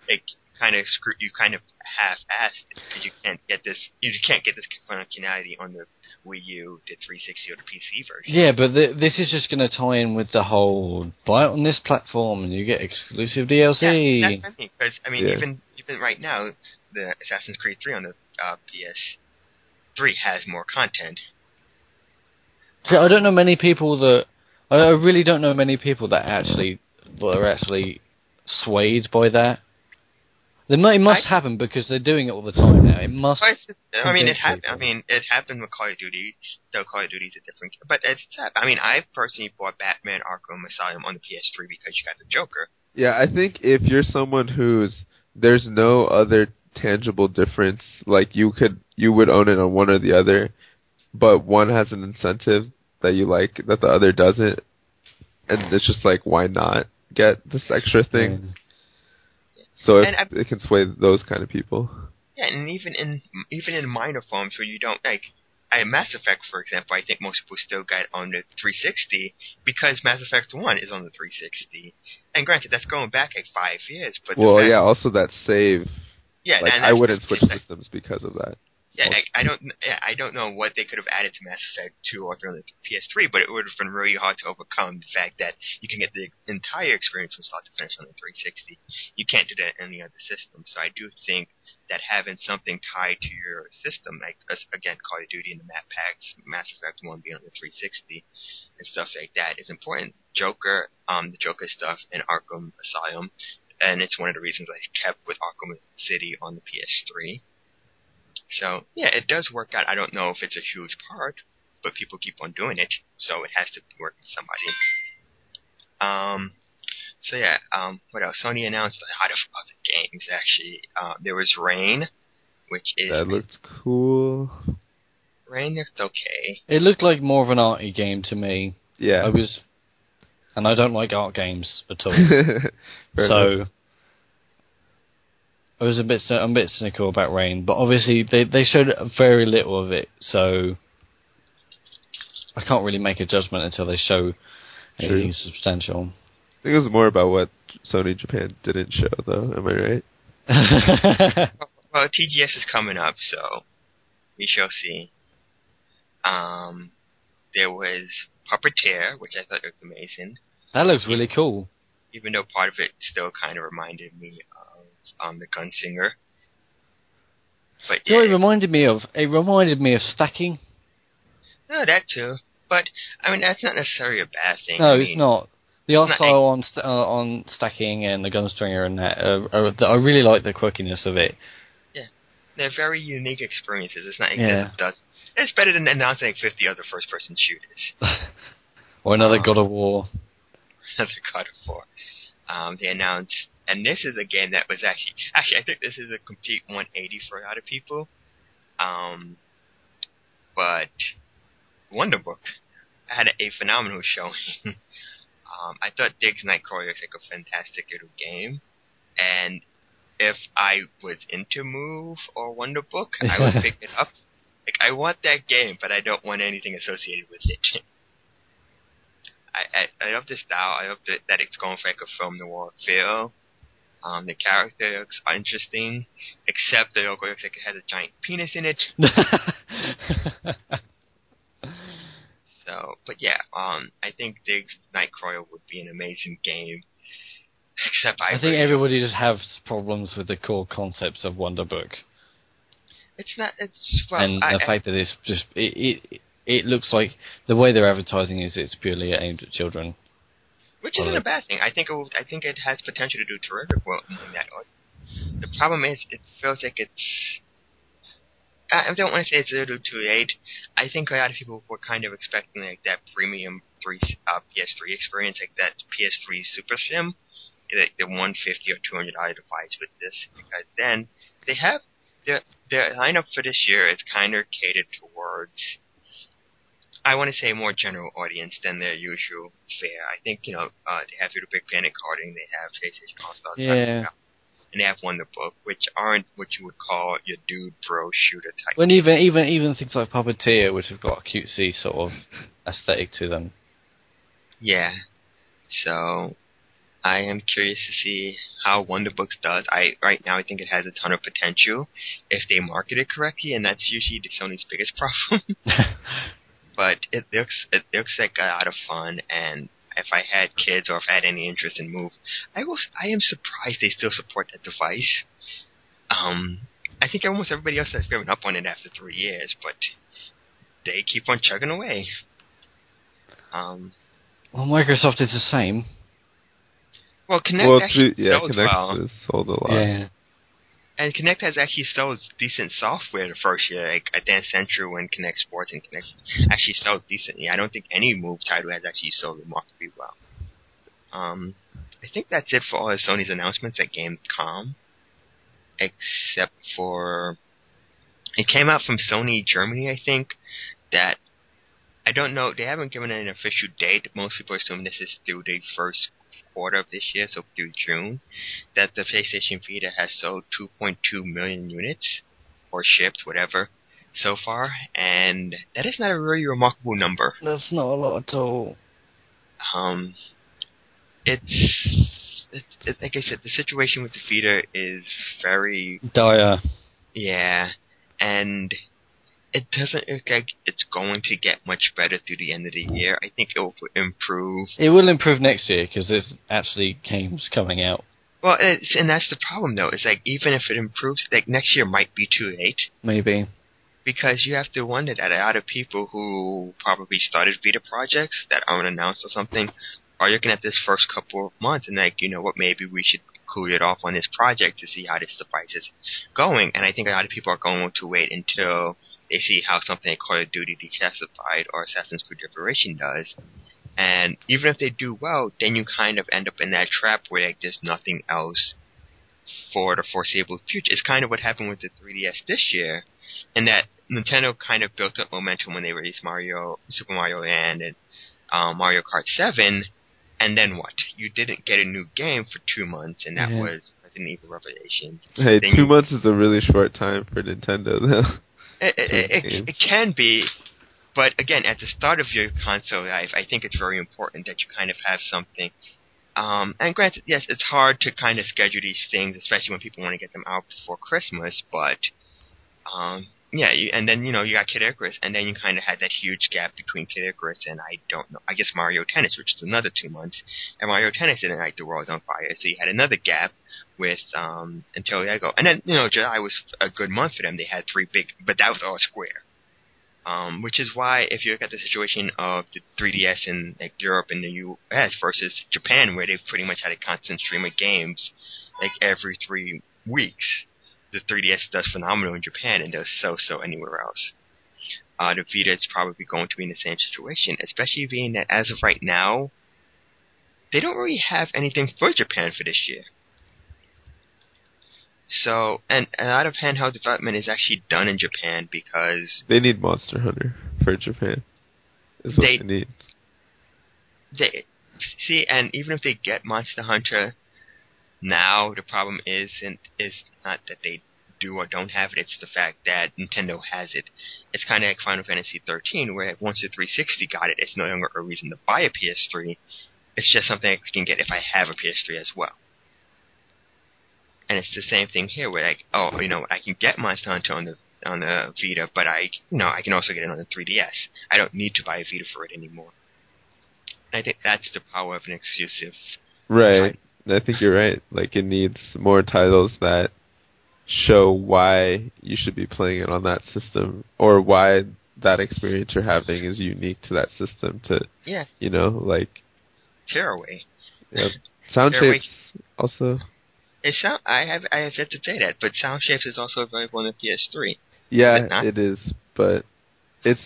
You kind of half-assed because you can't get this functionality on the Wii U, the 360, or the PC version. Yeah, but this is just going to tie in with the whole buy it on this platform and you get exclusive DLC. Yeah, that's what I mean. Because even right now, the Assassin's Creed 3 on the PS3 has more content. See, I don't know many people that I really don't know many people that are actually swayed by that. It must happen because they're doing it all the time now. It must. It happened. It happened with Call of Duty. Though Call of Duty is a different. But I personally bought Batman: Arkham Asylum on the PS3 because you got the Joker. Yeah, I think if you're someone there's no other tangible difference, like you would own it on one or the other, but one has an incentive that you like that the other doesn't, and it's just like, why not get this extra thing? So it can sway those kind of people. Yeah, and even in minor forms where you don't like, Mass Effect, for example, I think most people still got on the 360 because Mass Effect 1 is on the 360. And granted, that's going back like 5 years. But also that save. Yeah, like, I wouldn't switch systems because of that. Yeah, I don't know what they could have added to Mass Effect 2 or 3 on the PS3, but it would have been really hard to overcome the fact that you can get the entire experience from start to finish on the 360. You can't do that in any other system. So I do think that having something tied to your system, like again Call of Duty and the map packs, Mass Effect 1 being on the 360 and stuff like that is important. The Joker stuff in Arkham Asylum, and it's one of the reasons I kept with Arkham City on the PS3. So, yeah, it does work out. I don't know if it's a huge part, but people keep on doing it, so it has to work with somebody. What else? Sony announced a lot of other games, actually. There was Rain, which is... That looked cool. Rain looked okay. It looked like more of an arty game to me. Yeah. And I don't like art games at all. So... I'm a bit cynical about Rain, but obviously they showed very little of it, so I can't really make a judgment until they show anything substantial. I think it was more about what Sony Japan didn't show, though. Am I right? Well, TGS is coming up, so we shall see. There was Puppeteer, which I thought looked amazing. That looks really cool. Even though part of it still kind of reminded me of the Gunslinger. But You know yeah, what it reminded me of? It reminded me of stacking. no, that too. But I mean, that's not necessarily a bad thing. No, I it's mean, not. The it's art not style on stacking and the gunstringer and that, I really like the quirkiness of it. yeah, they're very unique experiences. It's not like Yeah. there's a dozen. It's better than announcing like 50 other first-person shooters. Or another God of War. Another God of War. They announced, and this is a game that was actually I think this is a complete 180 for a lot of people. But Wonderbook had a phenomenal showing. I thought Diggs Nightcrawler was like a fantastic little game, and if I was into Move or Wonderbook, I would pick it up. Like, I want that game, but I don't want anything associated with it. I love the style. I love that it's going for like a film noir feel. The character looks interesting, except the logo looks like it has a giant penis in it. So, but yeah, I think Diggs Nightcrawler would be an amazing game. Except I think everybody just has problems with the core concepts of Wonderbook. It's not. It's well, and the fact that it's just it looks like the way they're advertising is it's purely aimed at children, which isn't a bad thing. I think it has potential to do terrific well in that audience. The problem is it feels like it's. I don't want to say it's a little too late. I think a lot of people were kind of expecting like that premium PS3 experience, like that PS3 Super Sim, like the $150 or $200 device with this, because then they have their lineup for this year is kind of catered towards, I want to say, a more general audience than their usual fare. I think they have Little Big Planet Karting, they have PlayStation All Stars, and they have Wonderbook, which aren't what you would call your dude bro shooter type. When even things like Puppeteer, which have got a cutesy sort of aesthetic to them. Yeah, so I am curious to see how Wonderbook does. Right now I think it has a ton of potential if they market it correctly, and that's usually Sony's biggest problem. But it looks like a lot of fun, and if I had kids or if I had any interest in Move, I am surprised they still support that device. I think almost everybody else has given up on it after 3 years, but they keep on chugging away. Well, Microsoft is the same. Well, Kinect actually sold Kinect well. has sold a lot. Yeah. And Kinect has actually sold decent software the first year, like Dance Central and Kinect Sports and Kinect actually sold decently. I don't think any Move title has actually sold remarkably well. I think that's it for all of Sony's announcements at Gamescom, except for it came out from Sony Germany, I think, that I don't know, they haven't given an official date. Most people assume this is through the first quarter of this year, so through June, that the PlayStation Vita has sold 2.2 million units, or shipped, whatever, so far, and that is not a really remarkable number. That's not a lot at all. It's like I said, the situation with the Vita is very dire. Yeah, and it doesn't look like it's going to get much better through the end of the year. I think it will improve. It will improve next year because there's actually games coming out. Well, and that's the problem, though. It's like, even if it improves, like, next year might be too late. Maybe. Because you have to wonder that a lot of people who probably started Vita projects that aren't announced or something are looking at this first couple of months and like, you know what, maybe we should cool it off on this project to see how this device is going. And I think a lot of people are going to wait until they see how something like Call of Duty Declassified or Assassin's Creed Liberation does. And even if they do well, then you kind of end up in that trap where like, there's nothing else for the foreseeable future. It's kind of what happened with the 3DS this year, and that Nintendo kind of built up momentum when they released Super Mario Land and Mario Kart 7, and then what? You didn't get a new game for 2 months, and that was Resident Evil Revelations. Hey, 2 months is a really short time for Nintendo, though. It can be, but again, at the start of your console life, I think it's very important that you kind of have something. And granted, yes, it's hard to kind of schedule these things, especially when people want to get them out before Christmas, but yeah, and then, you got Kid Icarus, and then you kind of had that huge gap between Kid Icarus and, I don't know, I guess Mario Tennis, which is another 2 months, and Mario Tennis didn't light the world on fire, so you had another gap, with Intellego. And then, July was a good month for them. They had 3 big, but that was all Square. Which is why if you look at the situation of the 3DS in like Europe and the US versus Japan, where they've pretty much had a constant stream of games like every 3 weeks, the 3DS does phenomenal in Japan and does so anywhere else. The Vita is probably going to be in the same situation, especially being that as of right now, they don't really have anything for Japan for this year. So, and a lot of handheld development is actually done in Japan because they need Monster Hunter for Japan. Is what they need. See, and even if they get Monster Hunter now, the problem is not that they do or don't have it, it's the fact that Nintendo has it. It's kind of like Final Fantasy 13, where once the 360 got it, it's no longer a reason to buy a PS3. It's just something I can get if I have a PS3 as well. And it's the same thing here, where like, I can get Monster Hunter on the Vita, but I can also get it on the 3DS. I don't need to buy a Vita for it anymore. And I think that's the power of an exclusive. Right. I think you're right. Like, it needs more titles that show why you should be playing it on that system, or why that experience you're having is unique to that system. Tearaway. Yep. Soundshapes also. I have yet to play that, but Soundshapes is also available on the PS3. Yeah, it is, but it's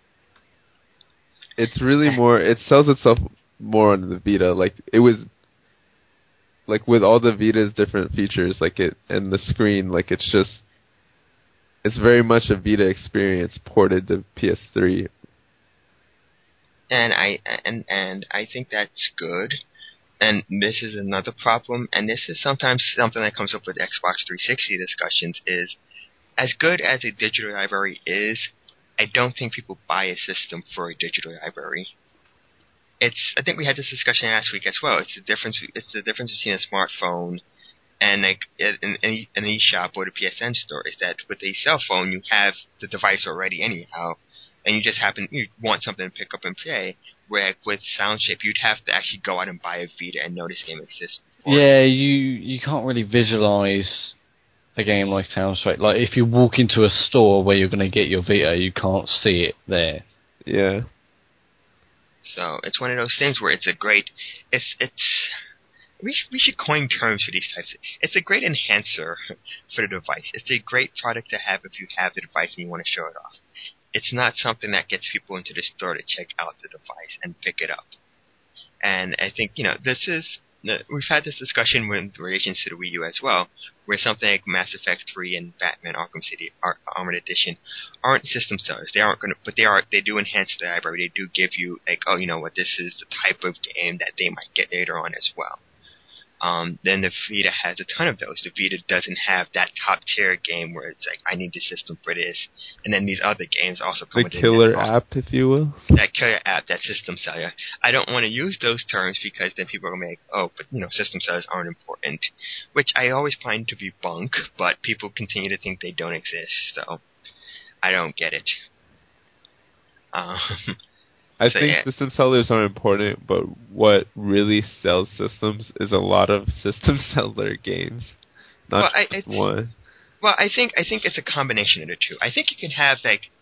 really more. It sells itself more on the Vita. Like, it was, like, with all the Vita's different features, like it and the screen, like it's very much a Vita experience ported to PS3. And I think that's good. And this is another problem, and this is sometimes something that comes up with Xbox 360 discussions, is as good as a digital library is, I don't think people buy a system for a digital library. I think we had this discussion last week as well. It's the difference between a smartphone and like an eShop or the PSN store, is that with a cell phone you have the device already anyhow, and you want something to pick up and play. Where with Soundshape, you'd have to actually go out and buy a Vita and know this game exists. Yeah, you can't really visualize a game like Soundshape. Like, if you walk into a store where you're going to get your Vita, you can't see it there. Yeah. So it's one of those things where it's a great. We should coin terms for these types. It's a great enhancer for the device. It's a great product to have if you have the device and you want to show it off. It's not something that gets people into the store to check out the device and pick it up. And I think, we've had this discussion with relation to the Wii U as well, where something like Mass Effect 3 and Batman Arkham City Armored Edition aren't system sellers. They aren't going to, but they do enhance the library. They do give you, like, this is the type of game that they might get later on as well. Then the Vita has a ton of those. The Vita doesn't have that top tier game where it's like, I need the system for this. And then these other games also come with the killer app, if you will. That killer app, that system seller. I don't want to use those terms because then people are going to be like, system sellers aren't important. Which I always find to be bunk, but people continue to think they don't exist, so I don't get it. I think system sellers are important, but what really sells systems is a lot of system seller games, not just one. Well, I think it's a combination of the two. I think you can have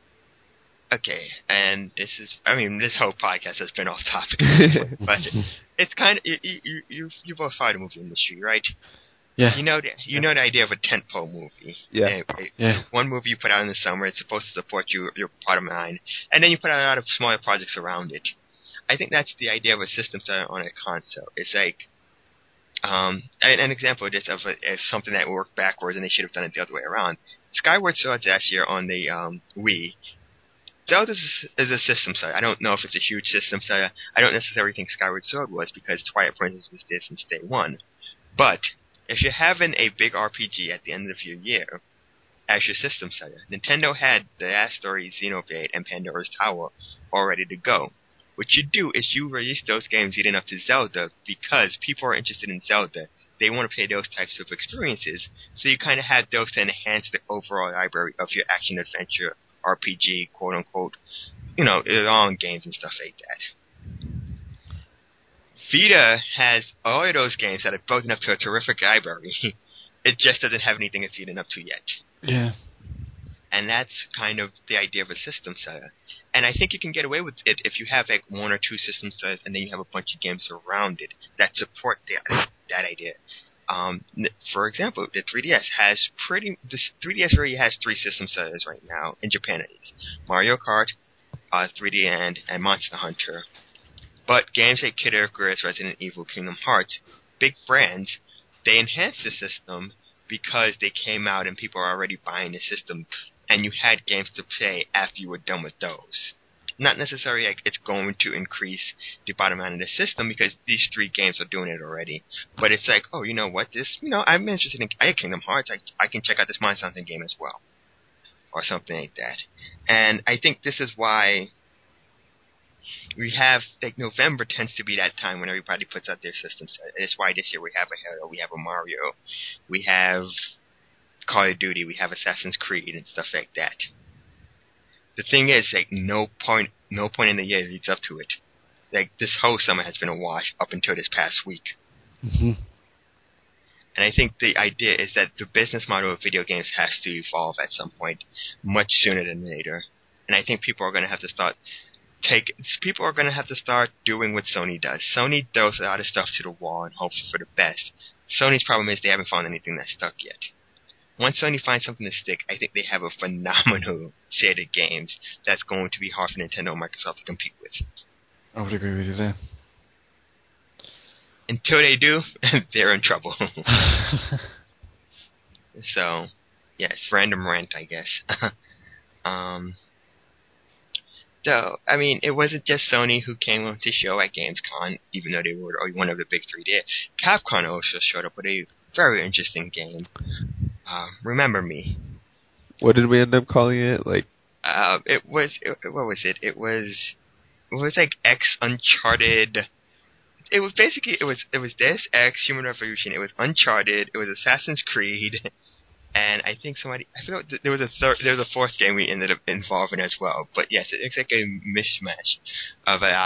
and this whole podcast has been off topic, but it's kind of you both follow the movie industry, right? Yeah. You know the idea of a tentpole movie. Yeah. One movie you put out in the summer, it's supposed to support your bottom line, and then you put out a lot of smaller projects around it. I think that's the idea of a system seller on a console. It's like an example of this of something that worked backwards, and they should have done it the other way around. Skyward Sword last year on the Wii. Zelda is a system seller. I don't know if it's a huge system seller. I don't necessarily think Skyward Sword was, because Twilight Princess was there since day one. But if you're having a big RPG at the end of your year as your system seller, Nintendo had the last story, Xenoblade and Pandora's Tower, all ready to go. What you do is you release those games leading up to Zelda because people are interested in Zelda. They want to play those types of experiences, so you kind of have those to enhance the overall library of your action-adventure, RPG, quote-unquote, long games and stuff like that. Vita has all of those games that are building up to a terrific library. It just doesn't have anything it's leading up to yet. Yeah. And that's kind of the idea of a system seller. And I think you can get away with it if you have like one or two system sellers and then you have a bunch of games around it that support that idea. For example, the 3DS has the 3DS already has 3 system sellers right now in Japan at least. Mario Kart, 3D Land, and Monster Hunter. But games like Kid Icarus, Resident Evil, Kingdom Hearts, big brands, they enhance the system because they came out and people are already buying the system, and you had games to play after you were done with those. Not necessarily like it's going to increase the bottom line of the system because these 3 games are doing it already. But it's like, oh, you know what? I'm interested in Kingdom Hearts. I can check out this Monster Hunter game as well, or something like that. And I think this is why we have, like, November tends to be that time when everybody puts out their systems. It's why this year we have a Halo, we have a Mario, we have Call of Duty, we have Assassin's Creed and stuff like that. The thing is, like, no point in the year leads up to it. Like, this whole summer has been a wash up until this past week. Mm-hmm. And I think the idea is that the business model of video games has to evolve at some point, much sooner than later. And I think people are going to have to start doing what Sony does. Sony throws a lot of stuff to the wall and hopes for the best. Sony's problem is they haven't found anything that's stuck yet. Once Sony finds something to stick, I think they have a phenomenal set of games that's going to be hard for Nintendo and Microsoft to compete with. I would agree with you there. Until they do, they're in trouble. So, yes, random rant, I guess. So, I mean, it wasn't just Sony who came on to show at Gamescom, even though they were one of the big 3 there. Capcom also showed up with a very interesting game. Remember Me. What did we end up calling it? Like, what was it? It was like X Uncharted. It was Deus Ex Human Revolution. It was Uncharted. It was Assassin's Creed. And I think I forgot, there was a 4th game we ended up involving as well. But yes, it's like a mishmash of a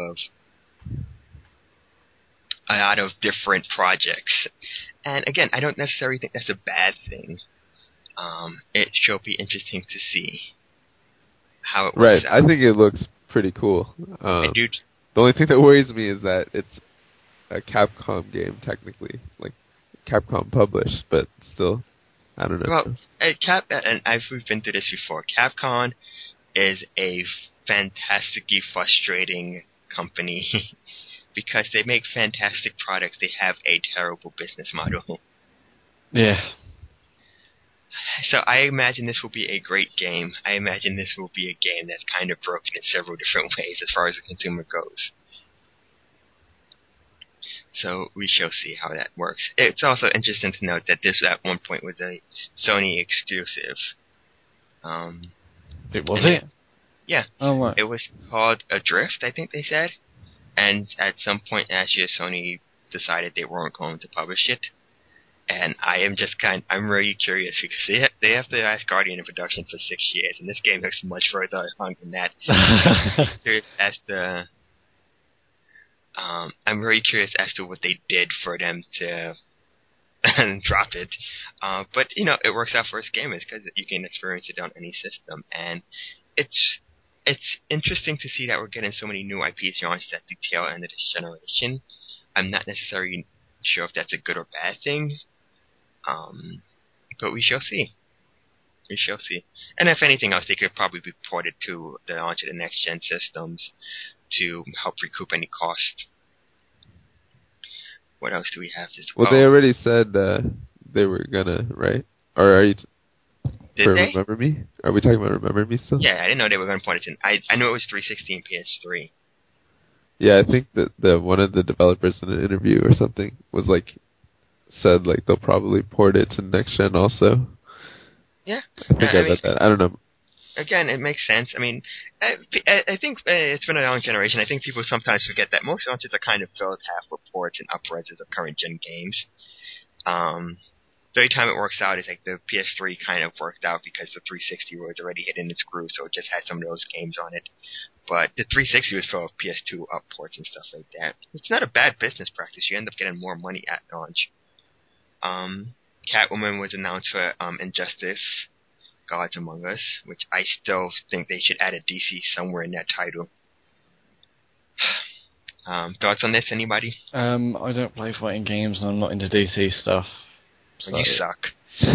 lot of different projects. And again, I don't necessarily think that's a bad thing. It should be interesting to see how it works out. I think it looks pretty cool. I do. The only thing that worries me is that it's a Capcom game, technically. Like, Capcom published, but still, I don't know. Well, we've been through this before. Capcom is a fantastically frustrating company because they make fantastic products. They have a terrible business model. Yeah. So I imagine this will be a great game. I imagine this will be a game that's kind of broken in several different ways as far as the consumer goes. So we shall see how that works. It's also interesting to note that this at one point was a Sony exclusive. It was it? Yeah. Oh, what? It was called Adrift, I think they said. And at some point last year, Sony decided they weren't going to publish it. And I'm really curious because they have the last Guardian in production for 6 years, and this game looks much further along than that. I'm really curious as to what they did for them to drop it. But, you know, it works out for us gamers because you can experience it on any system. And it's interesting to see that we're getting so many new IPs launched at the tail end of this generation. I'm not necessarily sure if that's a good or bad thing. But we shall see. We shall see. And if anything else, they could probably be ported to the launch of the next-gen systems to help recoup any cost. What else do we have this Well, they already said they were gonna, right? Or are you... Did they? Remember Me? Are we talking about Remember Me still? Yeah, I didn't know they were going to port it to... I knew it was 360 and PS3. Yeah, I think that one of the developers in an interview or something was like... said like they'll probably port it to next gen also. Yeah, I think I read that. I don't know. Again, it makes sense. I mean, I think it's been a long generation. I think people sometimes forget that most launches are kind of filled half with ports and upgrades of current gen games. the only time it works out is like the PS3 kind of worked out because the 360 was already hitting its groove, so it just had some of those games on it. But the 360 was full of PS2 ports and stuff like that. It's not a bad business practice. You end up getting more money at launch. Catwoman was announced for Injustice, Gods Among Us, which I still think they should add a DC somewhere in that title. Thoughts on this, anybody? I don't play fighting games and I'm not into DC stuff. So. Well, you suck.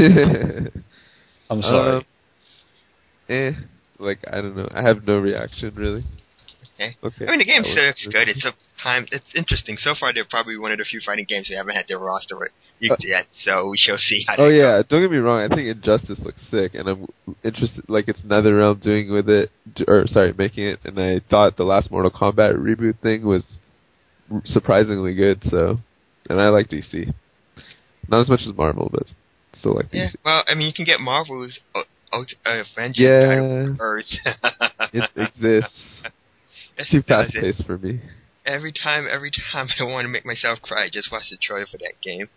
I'm sorry. Like, I don't know. I have no reaction, really. Okay. I mean, the game looks good. It's interesting. So far, they're probably one of the few fighting games that haven't had their roster leaked yet, so we shall see how that goes. Don't get me wrong. I think Injustice looks sick, and I'm interested, like, it's NetherRealm doing with it, making it, and I thought the last Mortal Kombat reboot thing was surprisingly good, so, and I like DC. Not as much as Marvel, but still like DC. Yeah, well, I mean, you can get Marvel's Avengers title Earth. It exists. It's too fast-paced for me. Every time I want to make myself cry, just watch the trailer for that game.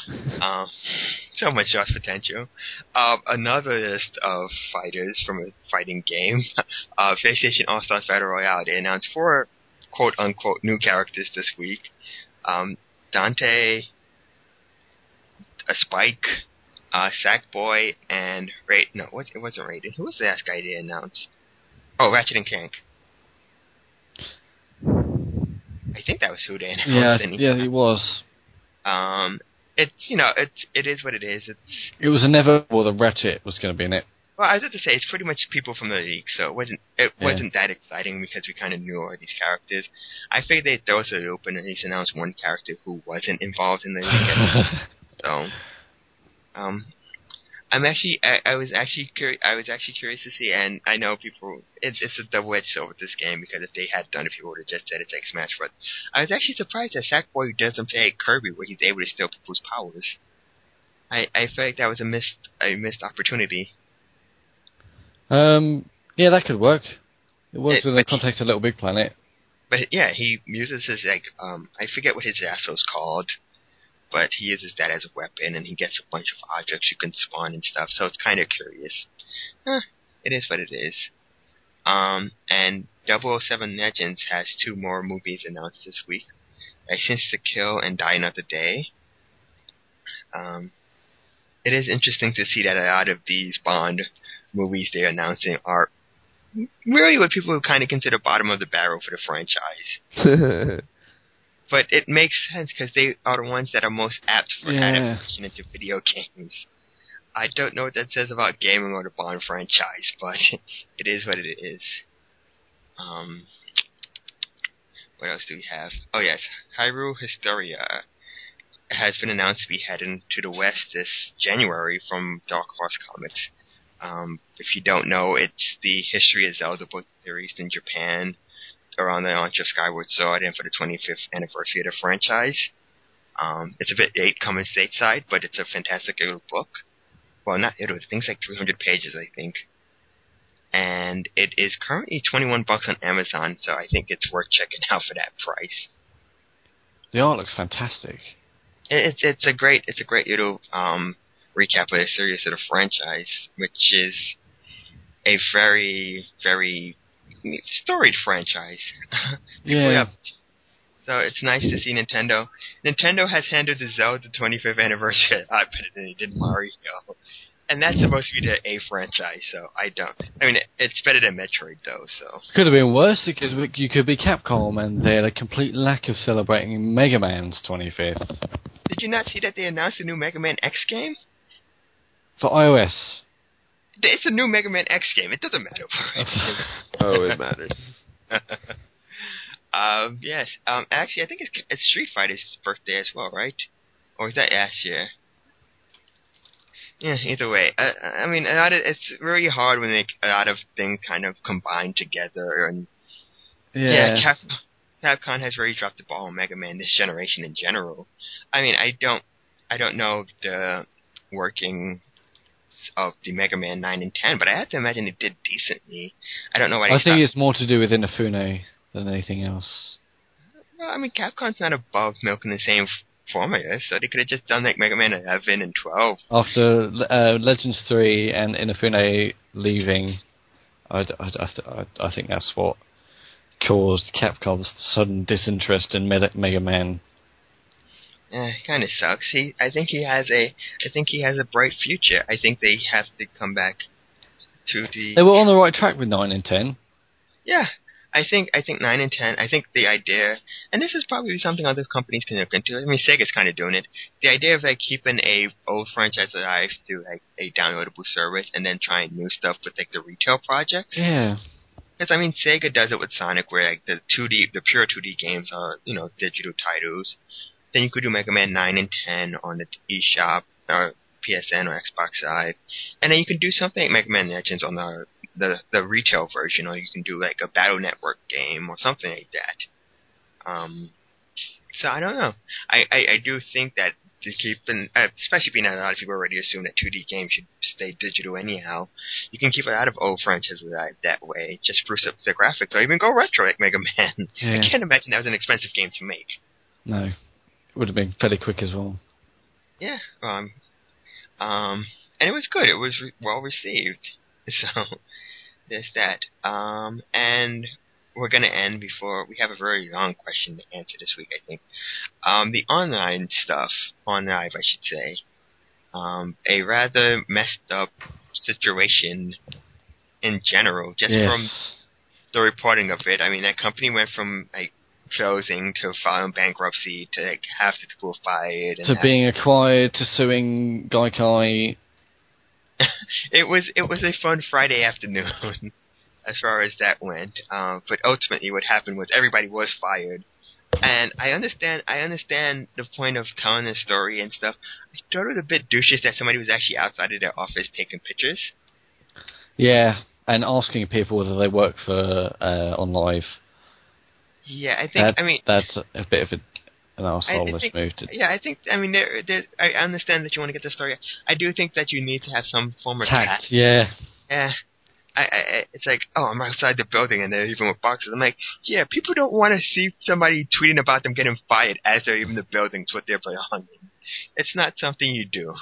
So much lost potential. Another list of fighters from a fighting game. PlayStation All-Stars Battle Royale. They announced 4 quote-unquote new characters this week. Dante, Spike, Sackboy, and it wasn't Raiden. Who was the last guy they announced? Oh, Ratchet and Clank. I think that was who they announced. Yeah, he was. It is what it is. It was inevitable that Ratchet was going to be in it. Well, I was about to say, it's pretty much people from the league, so it wasn't that exciting because we kind of knew all these characters. I figured they'd throw us a loop and at least announce one character who wasn't involved in the league. So, I was actually curious to see, and I know people, it's a double-edged sword with this game, because if they had done it, people would have just said it's like Smash Bros. I was actually surprised that Sackboy doesn't play Kirby, where he's able to steal people's powers. I feel like that was a missed opportunity. Yeah, that could work. It works within the context of Little Big Planet. But yeah, he uses his, like, I forget what his asshole's called, but he uses that as a weapon, and he gets a bunch of objects you can spawn and stuff, so it's kind of curious. It is what it is. And 007 Legends has 2 more movies announced this week. License to Kill and Die Another Day. It is interesting to see that a lot of these Bond movies they're announcing are really what people would kind of consider bottom of the barrel for the franchise. But it makes sense because they are the ones that are most apt for adaptation into video games. I don't know what that says about gaming or the Bond franchise, but it is what it is. What else do we have? Oh yes, Hyrule Historia has been announced to be heading to the West this January from Dark Horse Comics. If you don't know, it's the History of Zelda book series in Japan around the launch of Skyward Sword and for the 25th anniversary of the franchise. It's a bit late coming stateside, but it's a fantastic little book. Well, not little, I think it's like 300 pages, I think. And it is currently $21 on Amazon, so I think it's worth checking out for that price. The art looks fantastic. It's a great little recap of the series of the franchise, which is a very, very storied franchise. Yeah. So it's nice to see Nintendo. Nintendo has handled the Zelda 25th anniversary a lot better than they did Mario. And that's supposed to be the A franchise, so I mean, it's better than Metroid, though, so. Could have been worse, because you could be Capcom, and they had a complete lack of celebrating Mega Man's 25th. Did you not see that they announced a new Mega Man X game? For iOS. It's a new Mega Man X game. It doesn't matter. Oh, it matters. Yes. Actually, I think it's Street Fighter's birthday as well, right? Or is that last year? Yeah, either way. I mean, it's really hard when a lot of things kind of combine together. And Capcom has really dropped the ball on Mega Man this generation in general. I mean, I don't know the working of the Mega Man 9 and 10, but I have to imagine it did decently. I don't know why. I think it's more to do with Inafune than anything else. Well, I mean, Capcom's not above milking the same formula, so they could have just done like Mega Man 11 and 12. After Legends 3 and Inafune leaving, I think that's what caused Capcom's sudden disinterest in Mega Man. It kind of sucks. I think he has a bright future. I think they have to come back to the. They were on the right track with 9 and 10. Yeah, I think 9 and 10. I think the idea, and this is probably something other companies can look into. I mean, Sega's kind of doing it. The idea of like keeping a old franchise alive through like a downloadable service, and then trying new stuff with like the retail projects. Yeah. Because I mean, Sega does it with Sonic, where like the pure 2D games are digital titles. Then you could do Mega Man 9 and 10 on the eShop or PSN or Xbox Live, and then you can do something like Mega Man Legends on the retail version, or you can do like a Battle Network game or something like that. So I don't know. I do think that to keep, especially being that a lot of people already assume that 2D games should stay digital anyhow, you can keep a lot of old franchises alive that way. Just spruce up the graphics, or even go retro like Mega Man. Yeah. I can't imagine that was an expensive game to make. No. It would have been fairly quick as well. Yeah, and it was good. It was well received. So there's that. And we're gonna end before we have a very long question to answer this week. I think the online stuff, I should say, a rather messed up situation in general, just from the reporting of it. I mean, that company went from like closing to filing bankruptcy to like half the people fired and to being acquired to suing Gaikai. It was a fun Friday afternoon as far as that went. But ultimately, what happened was everybody was fired, and I understand the point of telling this story and stuff. I thought it was a bit douchish that somebody was actually outside of their office taking pictures. Yeah, and asking people whether they work for OnLive. Yeah, I think. That's a bit of an arsehole-ish move. I understand that you want to get the story. I do think that you need to have some form of tact. Yeah. Yeah. It's like, oh, I'm outside the building and they're even with boxes. I'm like, yeah, people don't want to see somebody tweeting about them getting fired as they're even in the building with their belongings. It's not something you do.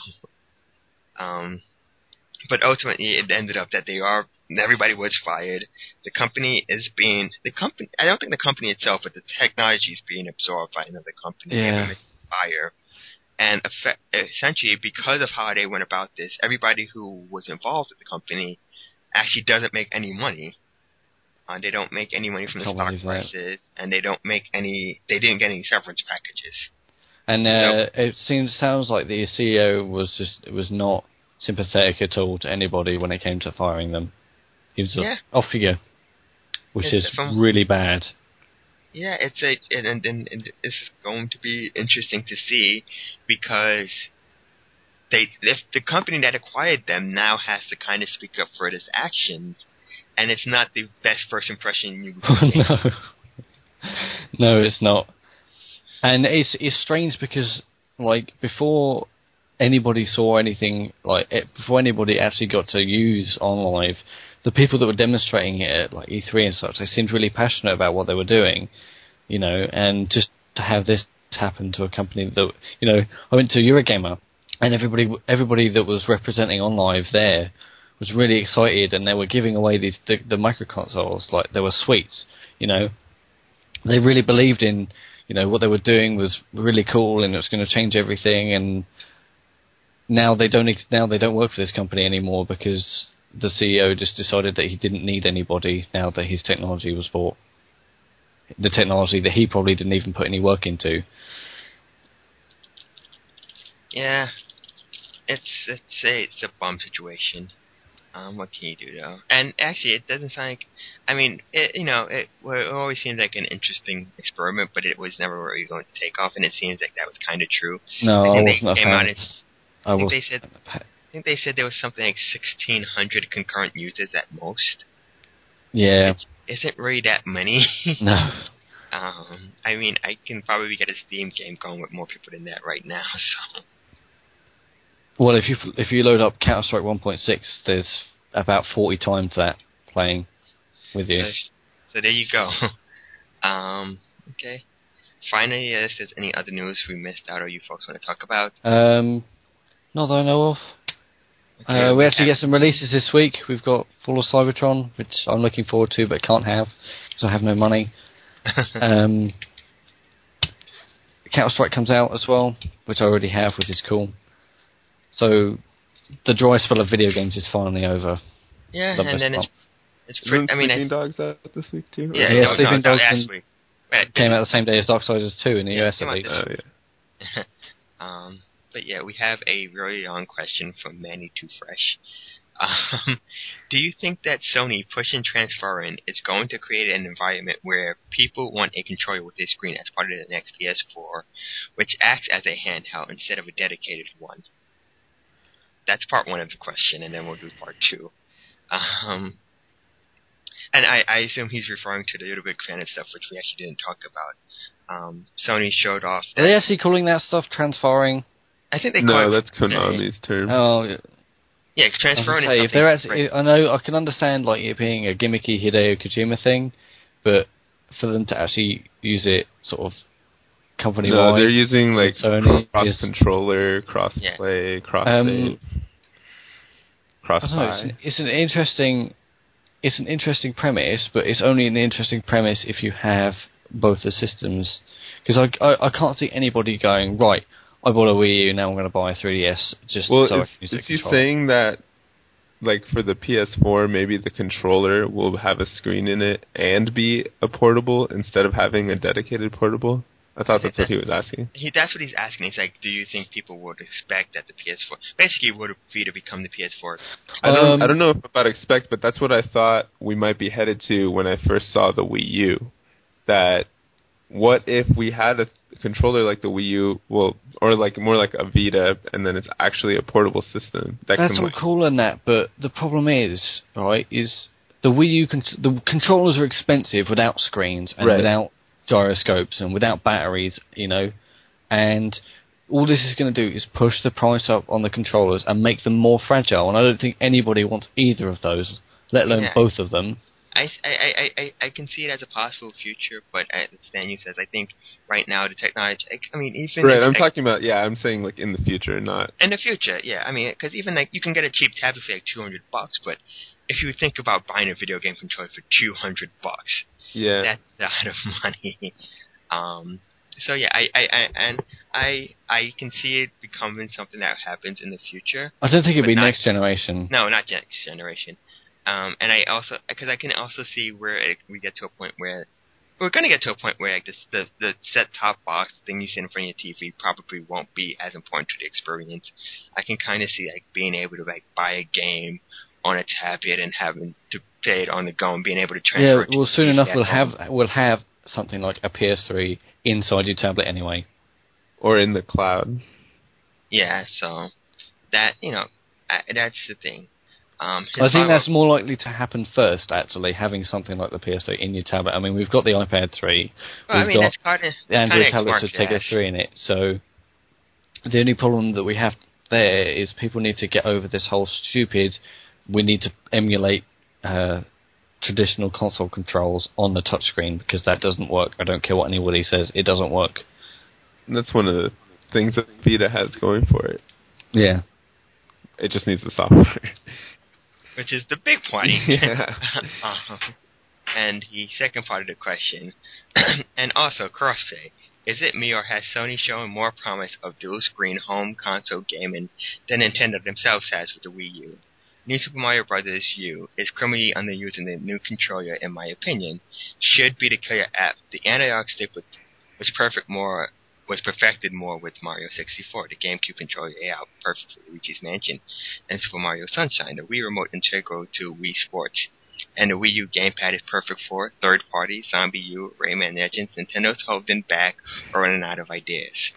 But ultimately, it ended up that everybody was fired. I don't think the company itself, but the technology is being absorbed by another company. Yeah. Fire. And essentially, because of how they went about this, everybody who was involved with the company actually doesn't make any money. They don't make any money from the stock prices, and they didn't get any severance packages. And it sounds like the CEO was not sympathetic at all to anybody when it came to firing them. He was just, off you go, which is really bad. Yeah, and this is going to be interesting to see, because if the company that acquired them now has to kind of speak up for its actions, and it's not the best first impression you can make. No, it's not. And it's strange because, like, before anybody saw anything, before anybody actually got to use OnLive, the people that were demonstrating it at like E3 and such, they seemed really passionate about what they were doing, and just to have this happen to a company that, I went to Eurogamer, and everybody that was representing OnLive there was really excited, and they were giving away the micro consoles like they were sweets. They really believed in what they were doing was really cool and it was going to change everything. And now they don't work for this company anymore because the CEO just decided that he didn't need anybody now that his technology was bought. The technology that he probably didn't even put any work into. Yeah, it's a bum situation. What can you do though? And actually, it doesn't sound like. I mean, it always seemed like an interesting experiment, but it was never really going to take off. And it seems like that was kind of true. No, I wasn't a fan. I think they said there was something like 1,600 concurrent users at most. Yeah, which isn't really that many. No. I mean, I can probably get a Steam game going with more people than that right now. So. Well, if you load up Counter-Strike 1.6, there's about 40 times that playing with you. So there you go. Okay. finally, if there's any other news we missed out or you folks want to talk about. Not that I know of. Okay, we actually get some releases this week. We've got Fall of Cybertron, which I'm looking forward to, but can't have because I have no money. Counter-Strike comes out as well, which I already have, which is cool. So the dry spell of video games is finally over. Yeah, and then it's pretty. Sleeping Dogs out this week too. Yeah, Sleeping Dogs last week. Came out the same day as Darksiders 2 in the US at least. Oh yeah. But yeah, we have a really long question from Manny Too Fresh. Do you think that Sony pushing transferring is going to create an environment where people want a controller with a screen as part of the next PS4, which acts as a handheld instead of a dedicated one? That's part one of the question, and then we'll do part two. And I assume he's referring to the Little Big Planet stuff, which we actually didn't talk about. Sony showed off. Are they actually calling that stuff transferring? I think they call it. No, that's Konami's term. Oh, yeah. Yeah, transferring is if they're actually, I know I can understand like it being a gimmicky Hideo Kojima thing, but for them to actually use it sort of company-wide, no, they're using like Sony cross-controller, cross-play, cross-save, cross-buy. It's an interesting premise, but it's only an interesting premise if you have both the systems. Because I can't see anybody going, right, I bought a Wii U, now I'm going to buy a 3DS just so I can use it. Is he saying that, like, for the PS4, maybe the controller will have a screen in it and be a portable instead of having a dedicated portable? I thought that's what he was asking. That's what he's asking. He's like, do you think people would expect that the PS4... Basically, would Vita become the PS4? I don't know about expect, but that's what I thought we might be headed to when I first saw the Wii U. That what if we had a controller like the Wii U, or like more like a Vita, and then it's actually a portable system? That's all cool and that, but the problem is, right, is the Wii U... the controllers are expensive without screens and without gyroscopes and without batteries, and all this is going to do is push the price up on the controllers and make them more fragile, and I don't think anybody wants either of those, let alone both of them. I can see it as a possible future, but as Daniel says, I think right now the technology, I'm talking about, I'm saying like in the future, not... In the future, yeah, because even like you can get a cheap tablet for like $200, but if you think about buying a video game controller for $200, that's a lot of money. So yeah, I can see it becoming something that happens in the future. I don't think it'd be next generation. No, not next generation. And I can also see where we get to a point where we're going to get to a point where like the set-top box thing you see in front of your TV probably won't be as important to the experience. I can kind of see like being able to like buy a game on a tablet and having to play it on the go and being able to transfer it. Yeah, well, soon enough we'll have something like a PS3 inside your tablet anyway, or in the cloud. Yeah, so that that's the thing. I think that's more likely to happen first, actually, having something like the PS3 in your tablet. I mean, we've got the iPad 3. We've got the Android tablets with Tegra 3 in it. So the only problem that we have there is people need to get over this whole stupid, we need to emulate traditional console controls on the touchscreen, because that doesn't work. I don't care what anybody says. It doesn't work. And that's one of the things that Vita has going for it. Yeah. It just needs the software. Which is the big point. Yeah. And the second part of the question, and also crossplay. Is it me, or has Sony shown more promise of dual-screen home console gaming than Nintendo themselves has with the Wii U? New Super Mario Bros. U is criminally underused in the new controller, in my opinion. Should be the killer app. The analog stick was perfected more with Mario 64. The GameCube controller laid out perfect for Luigi's Mansion and Super Mario Sunshine. The Wii Remote integral to Wii Sports. And the Wii U gamepad is perfect for third-party, Zombie U, Rayman Legends. Nintendo's holding back or running out of ideas.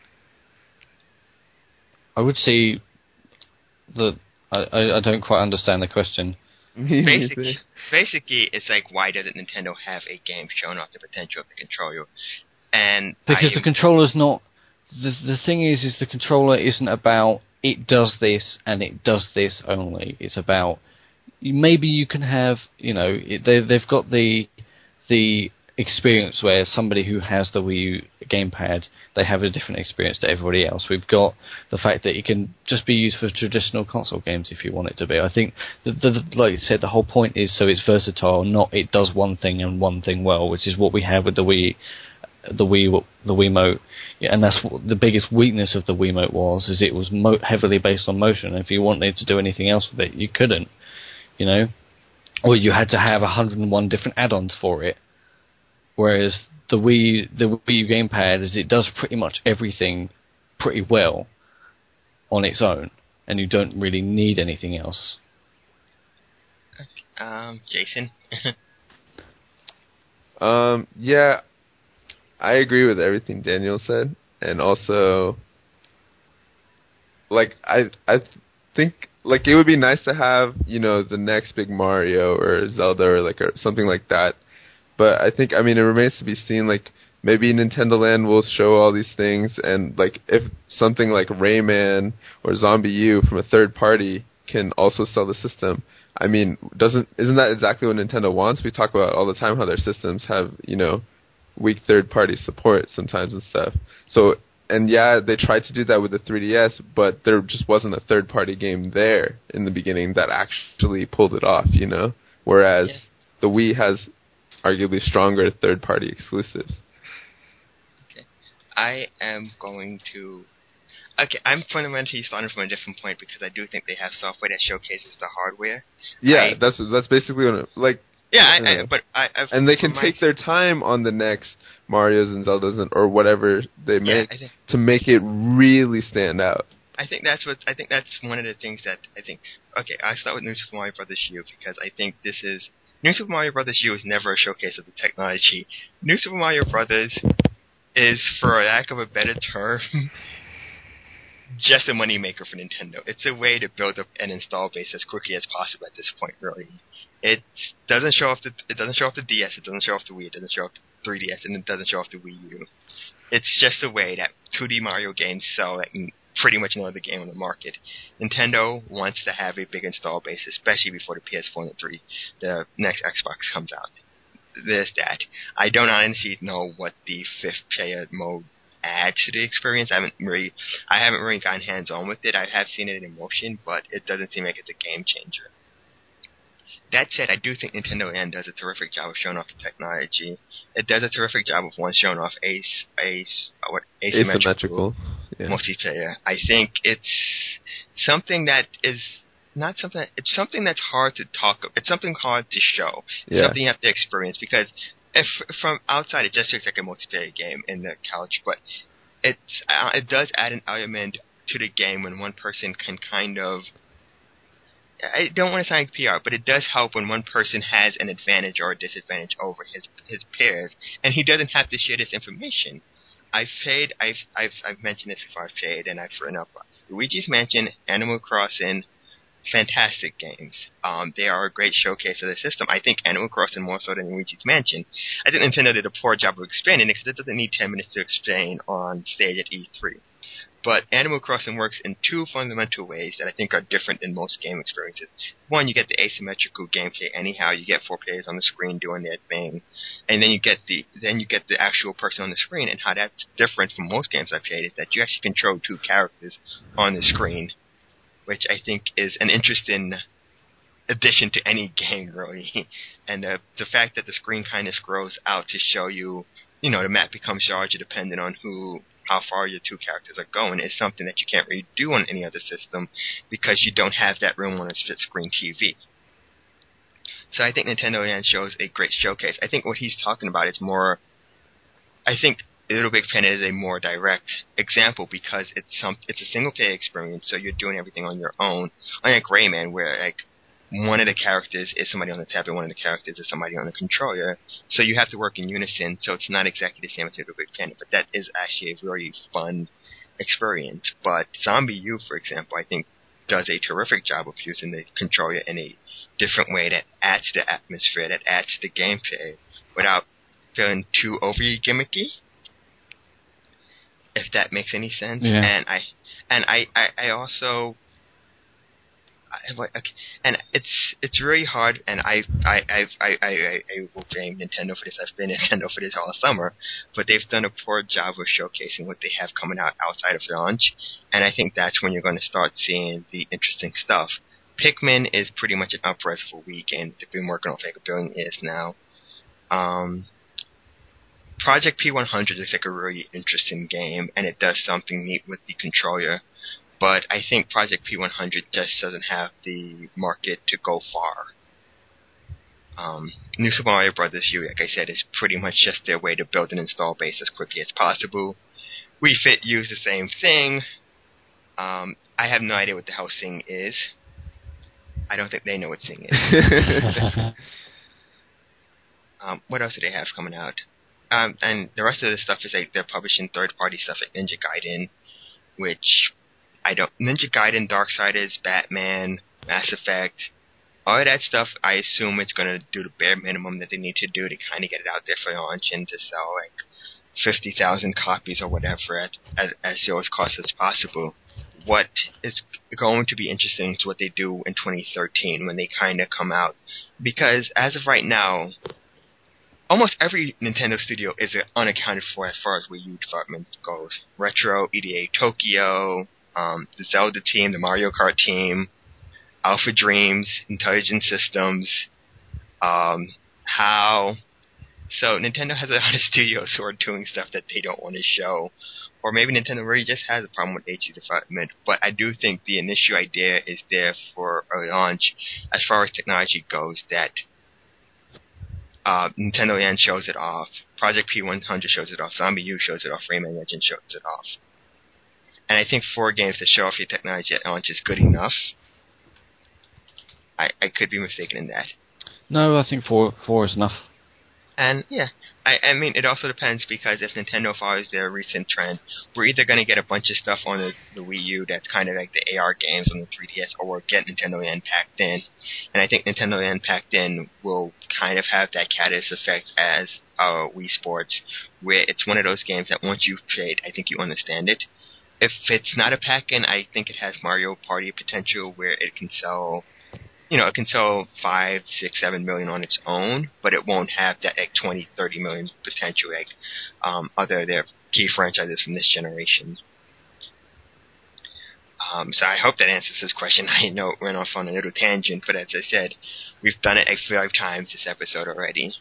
I would say that I don't quite understand the question. Basically, it's like, why doesn't Nintendo have a game showing off the potential of the controller? And because the controller's not... The thing is the controller isn't about it does this and it does this only. It's about... Maybe you can have, they've got the experience where somebody who has the Wii U gamepad, they have a different experience to everybody else. We've got the fact that it can just be used for traditional console games if you want it to be. I think, like you said, the whole point is so it's versatile, not it does one thing and one thing well, which is what we have with the Wiimote. Yeah, and that's what the biggest weakness of the Wiimote was, is it was heavily based on motion. If you wanted to do anything else with it, you couldn't, or you had to have 101 different add-ons for it. Whereas the Wii U gamepad it does pretty much everything pretty well on its own, and you don't really need anything else. Jason? Yeah, I agree with everything Daniel said, and also, like, I think, like, it would be nice to have, the next big Mario or Zelda or something like that. But I think, it remains to be seen, like, maybe Nintendo Land will show all these things, and, like, if something like Rayman or Zombie U from a third party can also sell the system, isn't that exactly what Nintendo wants? We talk about all the time how their systems have, weak third-party support sometimes and stuff. So, and yeah, they tried to do that with the 3DS, but there just wasn't a third-party game there in the beginning that actually pulled it off, Whereas the Wii has arguably stronger third-party exclusives. Okay. I'm fundamentally starting from a different point because I do think they have software that showcases the hardware. Yeah, that's basically what and they can take their time on the next Marios and Zeldas or whatever they make to make it really stand out. I think that's one of the things that I think. Okay, I start with New Super Mario Bros. U because I think New Super Mario Bros. U is never a showcase of the technology. New Super Mario Bros. Is, for lack of a better term, just a moneymaker for Nintendo. It's a way to build up an install base as quickly as possible at this point, really. It doesn't show off the DS, it doesn't show off the Wii, it doesn't show off the 3DS, and it doesn't show off the Wii U. It's just a way that 2D Mario games sell at pretty much no other game on the market. Nintendo wants to have a big install base, especially before the PS4 and the next Xbox comes out. There's that. I don't honestly know what the fifth player mode adds to the experience. I haven't really gotten hands on with it. I have seen it in motion, but it doesn't seem like it's a game changer. That said, I do think Nintendo Land does a terrific job of showing off the technology. It does a terrific job of showing off asymmetrical multiplayer. I think it's something that is not something. It's something that's hard to talk about. It's something hard to show. It's something you have to experience because if from outside it just looks like a multiplayer game in the couch, but it does add an element to the game when one person can kind of. I don't want to sound like PR, but it does help when one person has an advantage or a disadvantage over his peers, and he doesn't have to share this information. I've mentioned this before. I've played and I've written up Luigi's Mansion, Animal Crossing, fantastic games. They are a great showcase of the system. I think Animal Crossing more so than Luigi's Mansion. I think Nintendo did a poor job of explaining it because it doesn't need 10 minutes to explain on stage at E3. But Animal Crossing works in two fundamental ways that I think are different than most game experiences. One, you get the asymmetrical gameplay anyhow. You get 4 players on the screen doing their thing, and then you get the actual person on the screen. And how that's different from most games I've played is that you actually control 2 characters on the screen, which I think is an interesting addition to any game, really. And the fact that the screen kind of scrolls out to show you, the map becomes larger depending on how far your 2 characters are going is something that you can't really do on any other system because you don't have that room on a split-screen TV. So I think Nintendo Land shows a great showcase. I think what he's talking about is more... I think Little Big Planet is a more direct example because it's a single-player experience, so you're doing everything on your own. Unlike Rayman, where one of the characters is somebody on the tablet, one of the characters is somebody on the controller. So you have to work in unison, so it's not exactly the same as Little Big Planet, but that is actually a very fun experience. But Zombie U, for example, I think does a terrific job of using the controller in a different way that adds to the atmosphere, that adds to the gameplay, without feeling too overly gimmicky, if that makes any sense. Yeah. And I also... And it's really hard, and I will blame Nintendo for this. I've been Nintendo for this all summer, but they've done a poor job of showcasing what they have coming out outside of launch, and I think that's when you're going to start seeing the interesting stuff. Pikmin is pretty much an uprise for Wii game. They've been working on for like 1 billion years now. Project P100 looks like a really interesting game, and it does something neat with the controller. But I think Project P100 just doesn't have the market to go far. New Super Mario Bros. U, like I said, is pretty much just their way to build an install base as quickly as possible. Wii Fit use the same thing. I have no idea what the hell Sing is. I don't think they know what Sing is. What else do they have coming out? And the rest of the stuff is like they're publishing third-party stuff like Ninja Gaiden, which Ninja Gaiden, Darksiders, Batman, Mass Effect, all of that stuff, I assume it's going to do the bare minimum that they need to do to kind of get it out there for launch and to sell like 50,000 copies or whatever as low as cost as possible. What is going to be interesting is what they do in 2013 when they kind of come out. Because as of right now, almost every Nintendo studio is unaccounted for as far as Wii U development goes. Retro, EDA Tokyo, the Zelda team, the Mario Kart team, Alpha Dreams, Intelligent Systems, HAL. So Nintendo has a lot of studios who are doing stuff that they don't want to show. Or maybe Nintendo really just has a problem with HD development. But I do think the initial idea is there for a launch as far as technology goes that Nintendo Land shows it off, Project P100 shows it off, Zombie U shows it off, Rayman Legends shows it off. And I think 4 games to show off your technology at launch is good enough. I could be mistaken in that. No, I think four is enough. And yeah, I mean, it also depends because if Nintendo follows their recent trend, we're either going to get a bunch of stuff on the Wii U that's kind of like the AR games on the 3DS, or we'll get Nintendo Land packed in. And I think Nintendo Land packed in will kind of have that catalyst effect as Wii Sports, where it's one of those games that once you've played, I think you understand it. If it's not a pack-in, I think it has Mario Party potential where it can sell, it can sell 5, 6, 7 million on its own, but it won't have that like 20, 30 million potential like other their key franchises from this generation. So I hope that answers this question. I know it went off on a little tangent, but as I said, we've done it like 5 times this episode already.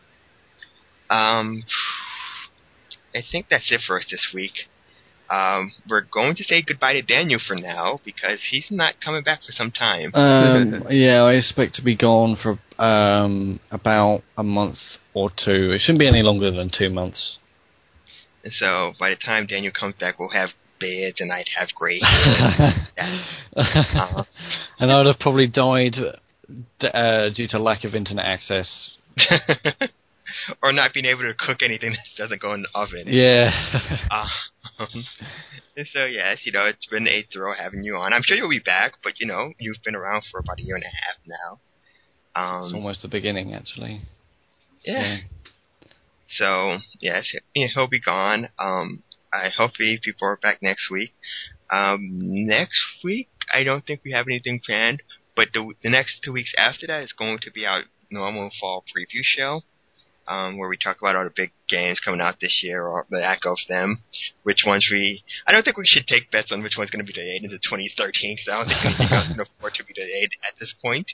I think that's it for us this week. We're going to say goodbye to Daniel for now because he's not coming back for some time. Yeah, I expect to be gone for about a month or 2. It shouldn't be any longer than 2 months. And so by the time Daniel comes back, we'll have beards and I'd have gray hair. And I'd have probably died due to lack of internet access. Or not being able to cook anything that doesn't go in the oven. Yeah. So yes, it's been a thrill having you on. I'm sure you'll be back, but you've been around for about 1.5 years now. It's almost the beginning, actually. Yeah. So yes, he'll be gone. I hope people are back next week. Next week, I don't think we have anything planned, but the next 2 weeks after that is going to be our normal fall preview show. Where we talk about all the big games coming out this year, or the lack of them, which ones I don't think we should take bets on which one's going to be delayed into 2013, because I don't think anything else can afford to be delayed at this point.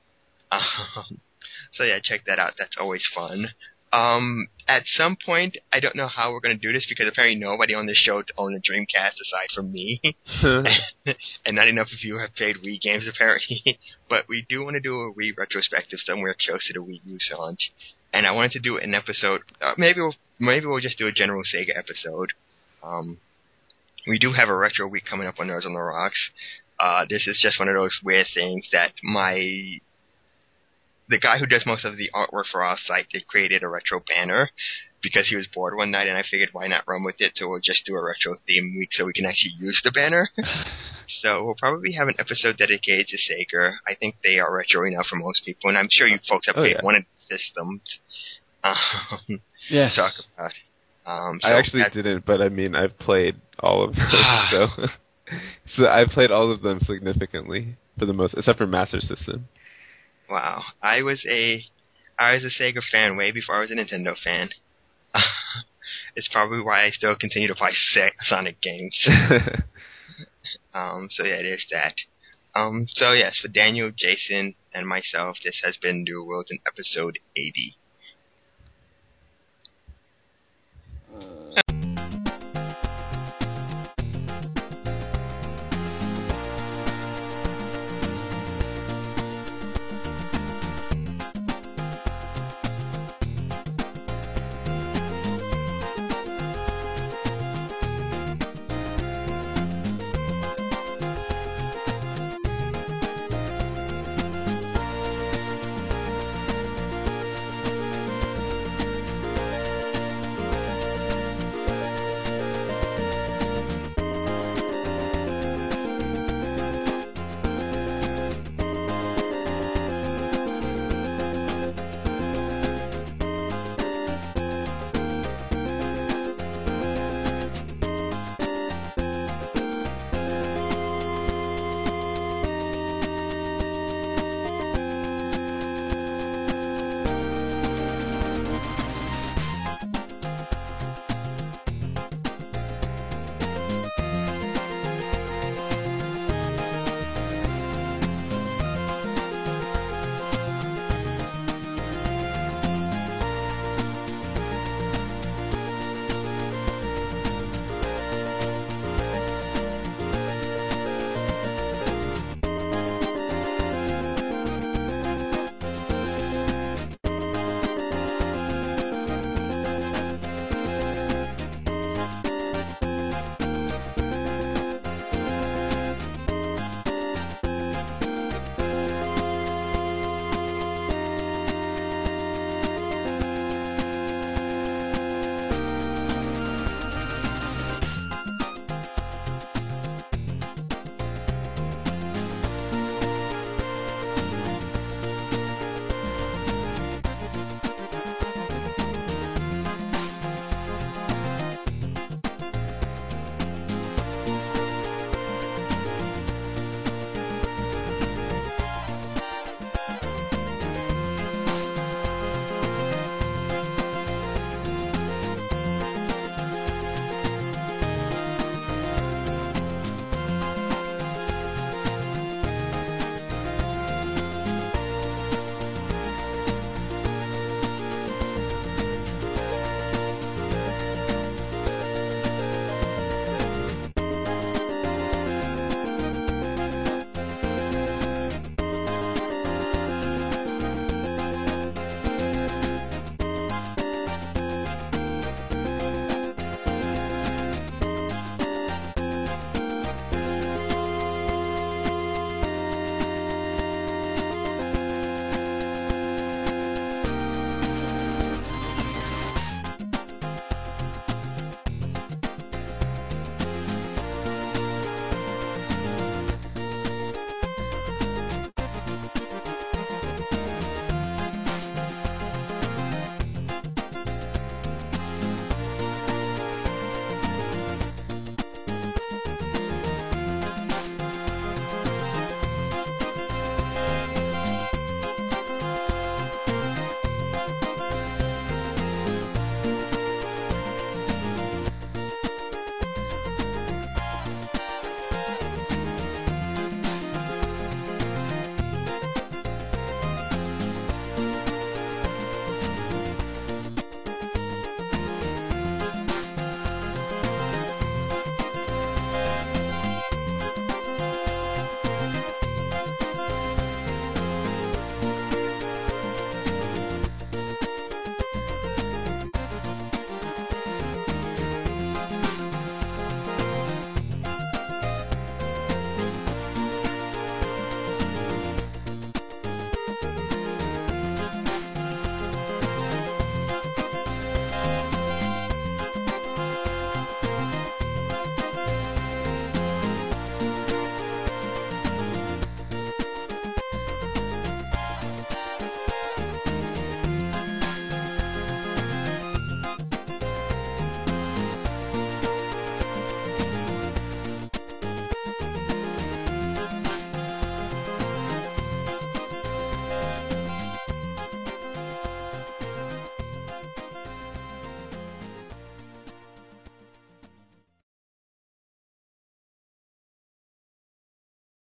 So yeah, check that out. That's always fun. At some point, I don't know how we're going to do this, because apparently nobody on this show owns a Dreamcast aside from me. And not enough of you have played Wii games, apparently. But we do want to do a Wii retrospective somewhere close to the Wii U launch. And I wanted to do an episode. Maybe we'll just do a general Sega episode. We do have a retro week coming up on Nerds on the Rocks. This is just one of those weird things that the guy who does most of the artwork for our site, they created a retro banner because he was bored one night, and I figured why not run with it. So we'll just do a retro theme week so we can actually use the banner. So we'll probably have an episode dedicated to Sega. I think they are retro enough for most people, and I'm sure you folks have played one of the systems. Yes. Talk about. I actually didn't, but I mean, I've played all of them. So I played all of them significantly. for the most, except for Master System. Wow, I was a Sega fan way before I was a Nintendo fan. It's probably why I still continue to play Sonic games. So yeah, there's that. So yes, for Daniel, Jason, and myself, this has been Dual Worlds in episode 80.